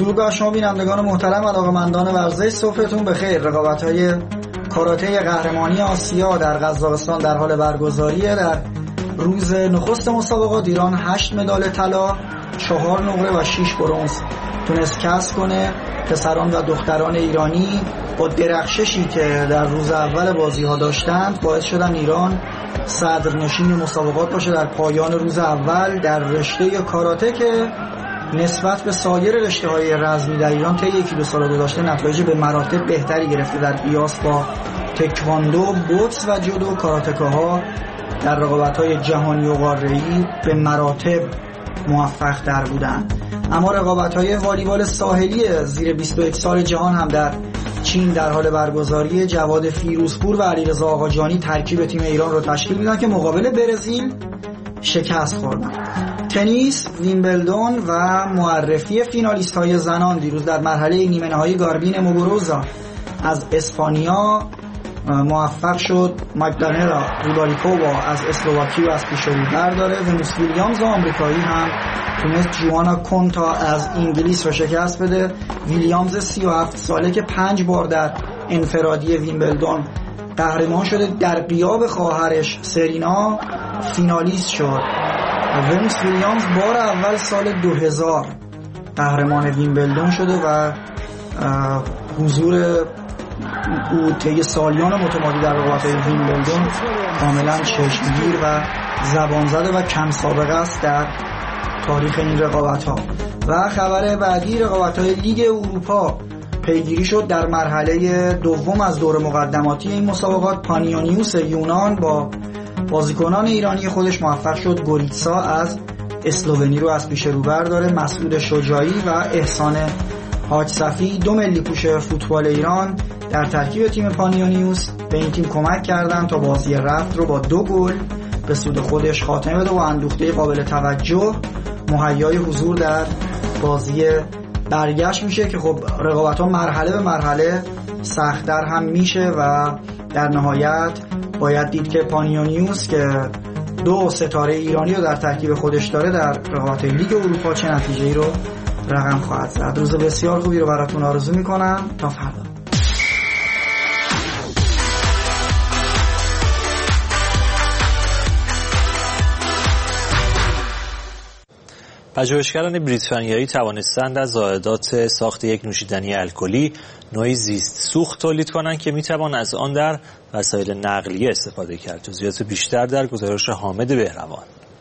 درود بر شما بینندگان محترم، علاقه‌مندان ورزش، صبحتون بخیر. رقابت‌های کاراته قهرمانی آسیا در قزاقستان در حال برگزاریه. در روز نخست مسابقات ایران هشت مدال طلا، چهار نقره و شش برنز تونست کسب کنه. پسران و دختران ایرانی با درخششی که در روز اول بازی‌ها داشتند باعث شدن ایران صدرنشین مسابقات باشه در پایان روز اول در رشته کاراته که نسبت به سایر رشته‌های رزمی در ایران طی یکی دو سال گذشته نتایج به مراتب بهتری گرفته. در قیاس با تکواندو، بوکس و جودو کاراتکاها در رقابت‌های جهانی و قاره‌ای به مراتب موفق تر بودند. اما رقابت‌های والیبال ساحلی زیر بیست و یک سال جهان هم در چین در حال برگزاری. جواد فیروزپور و علیرضا آقاجانی ترکیب تیم ایران رو تشکیل میدن که مقابل برزیل شکست خوردن. تنیس، ویمبلدون و معرفی فینالیست‌های زنان دیروز در مرحله نیمه نهایی گاربین موگوروزا از اسپانیا موفق شد ماگدالنا ریباریکووا از اسلواکی و از پیش رو برداره. ونوس ویلیامز آمریکایی هم تونست جوانا کونتا از انگلیس رو شکست بده. ویلیامز سی و هفت ساله که پنج بار در انفرادی ویمبلدون قهرمان شده در غیاب خواهرش سرینا فینالیست شد. ونوس ویلیامز بار اول سال دو هزار قهرمان ویمبلدون شده و حضور او طی سالیان متمادی در رقابت‌های ویمبلدون کاملا چشمگیر و زبان زده و کم سابقه است در تاریخ این رقابت‌ها. و خبر بعدی رقابت‌های لیگ اروپا پیگیری شد. در مرحله دوم از دور مقدماتی این مسابقات پانیونیوس یونان با بازیکنان ایرانی خودش موفق شد گوریتسا از اسلوونی رو از پیش رو برداره. مسعود شجاعی و احسان حاج صفی دو ملی پوش فوتبال ایران در ترکیب تیم پانیونیوس به این تیم کمک کردن تا بازی رفت رو با دو گل به سود خودش خاتمه بده و اندوخته قابل توجه مهیای حضور در بازی برگشت میشه که خب رقابت‌ها مرحله به مرحله سخت‌تر هم میشه و در نهایت باید دید که پانیونیوس که دو ستاره ایرانی رو در ترکیب خودش داره در رقابت لیگ اروپا چه نتیجه‌ای رو رقم خواهد زد. روز بسیار خوبی رو براتون آرزو میکنم. تا فردا. پژوهشگران بریتانیایی توانستند از زائدات ساخت یک نوشیدنی الکلی نوعی زیست سوخت تولید کنند که میتوان از آن در وسایل نقلیه استفاده کرد. جزئیات بیشتر در گزارش حامد بهروان.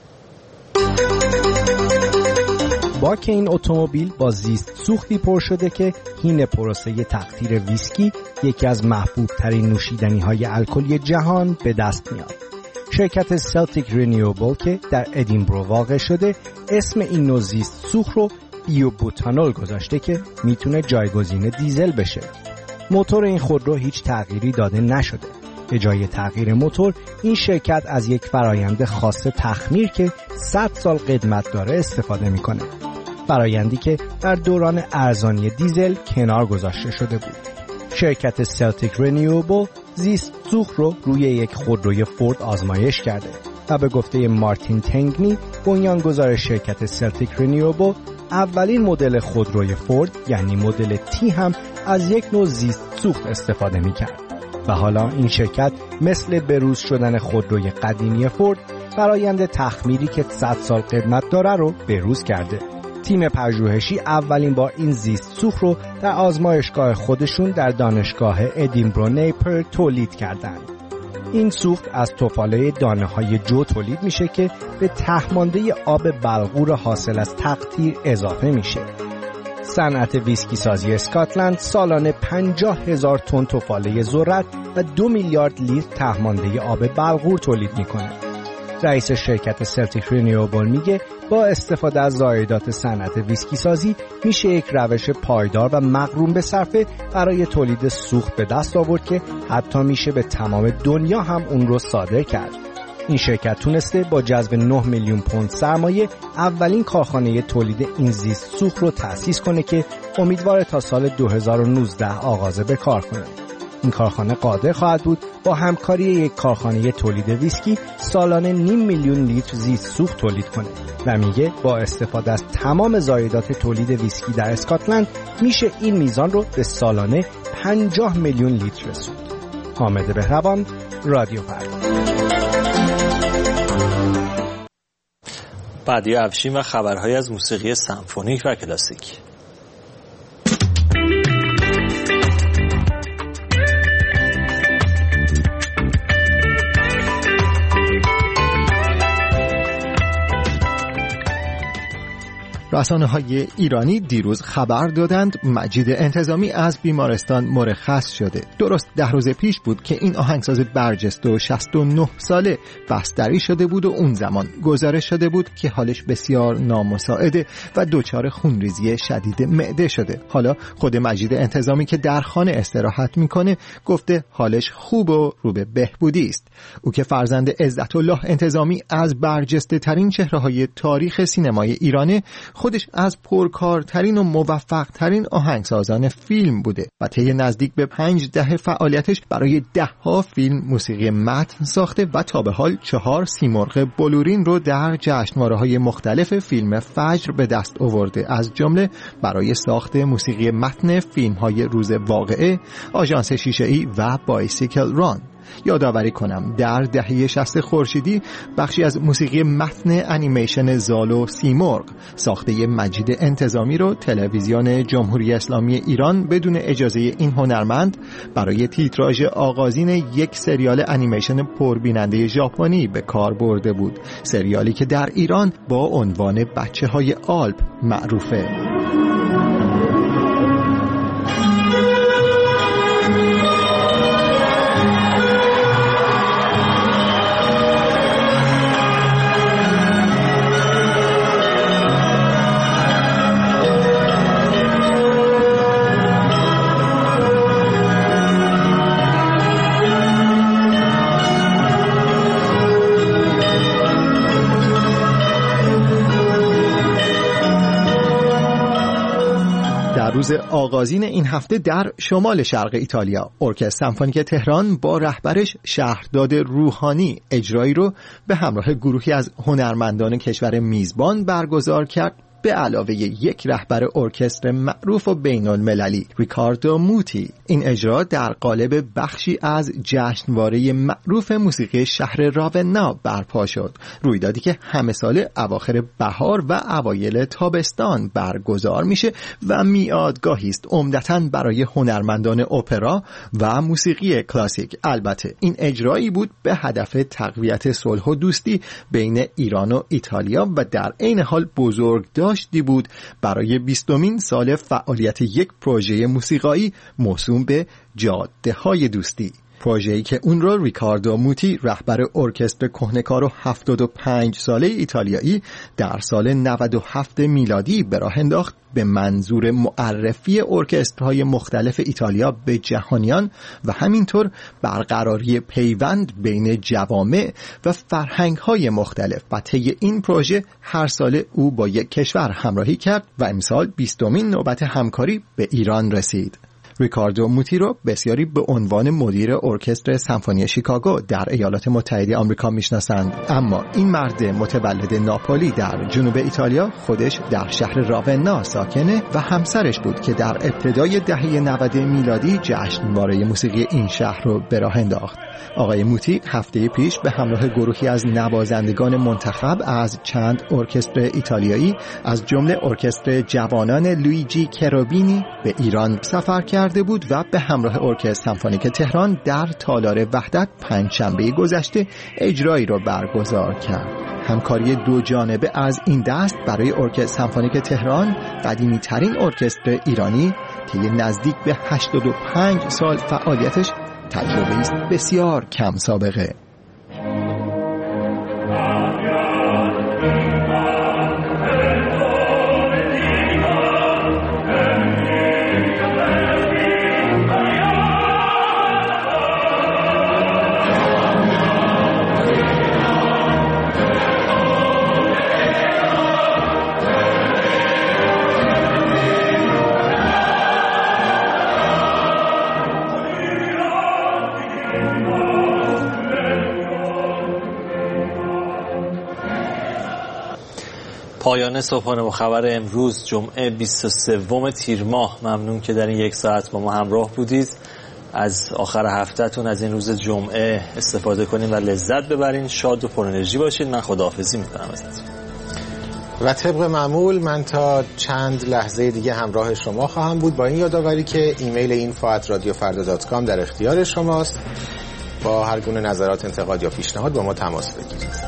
باک این اتومبیل با زیست سوختی پر شده که حین پروسه تقطیر ویسکی، یکی از محبوب ترین نوشیدنی های الکلی جهان، به دست میاد. شرکت سلتیک رینیوبل که در ادینبرو واقع شده اسم این نوع زیست سوخت رو بیوبوتانول گذاشته که میتونه جایگزین دیزل بشه. موتور این خودرو هیچ تغییری داده نشده. به جای تغییر موتور این شرکت از یک فرایند خاص تخمیر که صد سال قدمت داره استفاده میکنه. فرایندی که در دوران ارزانی دیزل کنار گذاشته شده بود. شرکت سلتیک رینیوبل زیست سوخت رو روی یک خودروی فورد آزمایش کرده و به گفته مارتین تنگنی، بنیانگذار شرکت سلتیک رینیوبل، اولین مدل خودروی فورد یعنی مدل تی هم از یک نوع زیست سوخت استفاده میکرد. و حالا این شرکت مثل بروز شدن خودروی قدیمی فورد فرایند تخمیری که صد سال قدمت داره رو بروز کرده. تیم پژوهشی اولین بار این زیست سوخت رو در آزمایشگاه خودشون در دانشگاه ادینبرو نیپر تولید کردند. این سوخت از تفاله دانه های جو تولید میشه که به تهمانده آب بلغور حاصل از تقطیر اضافه میشه. صنعت ویسکی سازی اسکاتلند سالانه پنجاه هزار تن تفاله ذرت و دو میلیارد لیتر تهمانده آب بلغور تولید میکنه. رئیس شرکت سلتیک رینیوبل میگه با استفاده از زائدات صنعت ویسکی سازی میشه یک روش پایدار و مقرون به صرفه برای تولید سوخت به دست آورد که حتی میشه به تمام دنیا هم اون رو صادر کرد. این شرکت تونسته با جذب نه میلیون پوند سرمایه اولین کارخانه تولید این زیست سوخت رو تأسیس کنه که امیدواره تا سال دو هزار و نوزده آغاز به کار کنه. این کارخانه قادر خواهد بود با همکاری یک کارخانه تولید ویسکی سالانه نیم میلیون لیتر زیست سوخت تولید کنه و میگه با استفاده از تمام زایدات تولید ویسکی در اسکاتلند میشه این میزان رو به سالانه پنجاه میلیون لیتر رسوند. حامد بهروان، رادیو فردا. بعدی افشین و خبرهای از موسیقی سمفونیک و کلاسیک. رسانه‌های ایرانی دیروز خبر دادند مجید انتظامی از بیمارستان مرخص شده. درست ده روز پیش بود که این آهنگساز برجسته و شصت و نه ساله بستری شده بود و اون زمان گزارش شده بود که حالش بسیار نامساعده و دچار خونریزی شدید معده شده. حالا خود مجید انتظامی که در خانه استراحت میکنه گفته حالش خوب و رو به بهبودی است. او که فرزند عزت الله انتظامی از برجسته ترین چهره‌های تاریخ سینمای ایرانه، خودش از پرکارترین و موفق ترین آهنگسازان فیلم بوده و طی نزدیک به پنج دهه فعالیتش برای ده ها فیلم موسیقی متن ساخته و تا به حال چهار سیمرغ بلورین رو در جشنواره‌های مختلف فیلم فجر به دست آورده، از جمله برای ساخت موسیقی متن فیلم‌های روز واقعه، آژانس شیشه‌ای و بایسیکل ران. یادآوری کنم در دهه شصت خورشیدی بخشی از موسیقی متن انیمیشن زال و سیمرغ ساخته مجید انتظامی رو تلویزیون جمهوری اسلامی ایران بدون اجازه این هنرمند برای تیتراژ آغازین یک سریال انیمیشن پربیننده ژاپنی به کار برده بود، سریالی که در ایران با عنوان بچه های آلپ معروفه. روز آغازین این هفته در شمال شرق ایتالیا ارکستر سمفونیک تهران با رهبرش شهرداد روحانی اجرایی رو به همراه گروهی از هنرمندان کشور میزبان برگزار کرد، به علاوه یک رهبر ارکستر معروف و بین المللی ریکاردو موتی. این اجرا در قالب بخشی از جشنواره معروف موسیقی شهر راونا برپا شد، رویدادی که همه سال اواخر بهار و اوایل تابستان برگزار میشه و میادگاهی است عمدتاً برای هنرمندان اپرا و موسیقی کلاسیک. البته این اجرایی بود به هدف تقویت صلح و دوستی بین ایران و ایتالیا و در عین حال بزرگ داشتی بود برای بیستمین سال فعالیت یک پروژه موسیقایی موسوم به جاده های دوستی، پروژه‌ای که اون رو ریکاردو موتی رهبر ارکستر کهنکار و هفتاد و پنج ساله ایتالیایی در سال نود و هفت میلادی به راه انداخت به منظور معرفی ارکسترهای مختلف ایتالیا به جهانیان و همینطور برقراری پیوند بین جوامع و فرهنگ‌های مختلف. و طی این پروژه هر سال او با یک کشور همراهی کرد و امسال بیستمین نوبت همکاری به ایران رسید. ریکاردو موتی رو بسیاری به عنوان مدیر ارکستر سمفونی شیکاگو در ایالات متحده آمریکا میشناسند، اما این مرد متولد ناپولی در جنوب ایتالیا خودش در شهر راونا ساکنه و همسرش بود که در ابتدای دهه نود میلادی جشنواره موسیقی این شهر رو به راه انداخت. آقای موتی هفته پیش به همراه گروهی از نوازندگان منتخب از چند ارکستر ایتالیایی از جمله ارکستر جوانان لویجی کروبینی به ایران سفر کرده بود و به همراه ارکستر سمفونیک تهران در تالار وحدت پنجشنبه گذشته اجرایی را برگزار کرد. همکاری دو جانبه از این دست برای ارکستر سمفونیک تهران، قدیمی ترین ارکستر ایرانی که نزدیک به هشتاد و پنج سال فعالیتش، تجربه است بسیار کم سابقه. پایان صبحانه با خبر امروز جمعه بیست و سوم تیر ماه. ممنون که در این یک ساعت با ما همراه بودید. از آخر هفتهتون از این روز جمعه استفاده کنین و لذت ببرین. شاد و پر انرژی باشین. من خداحافظی میکنم ازتون و طبق معمول من تا چند لحظه دیگه همراه شما خواهم بود با این یادآوری که ایمیل اینفو ات رادیو فردا دات کام در اختیار شماست. با هر گونه نظرات، انتقاد یا پیشنهاد با ما تماس بگیرید.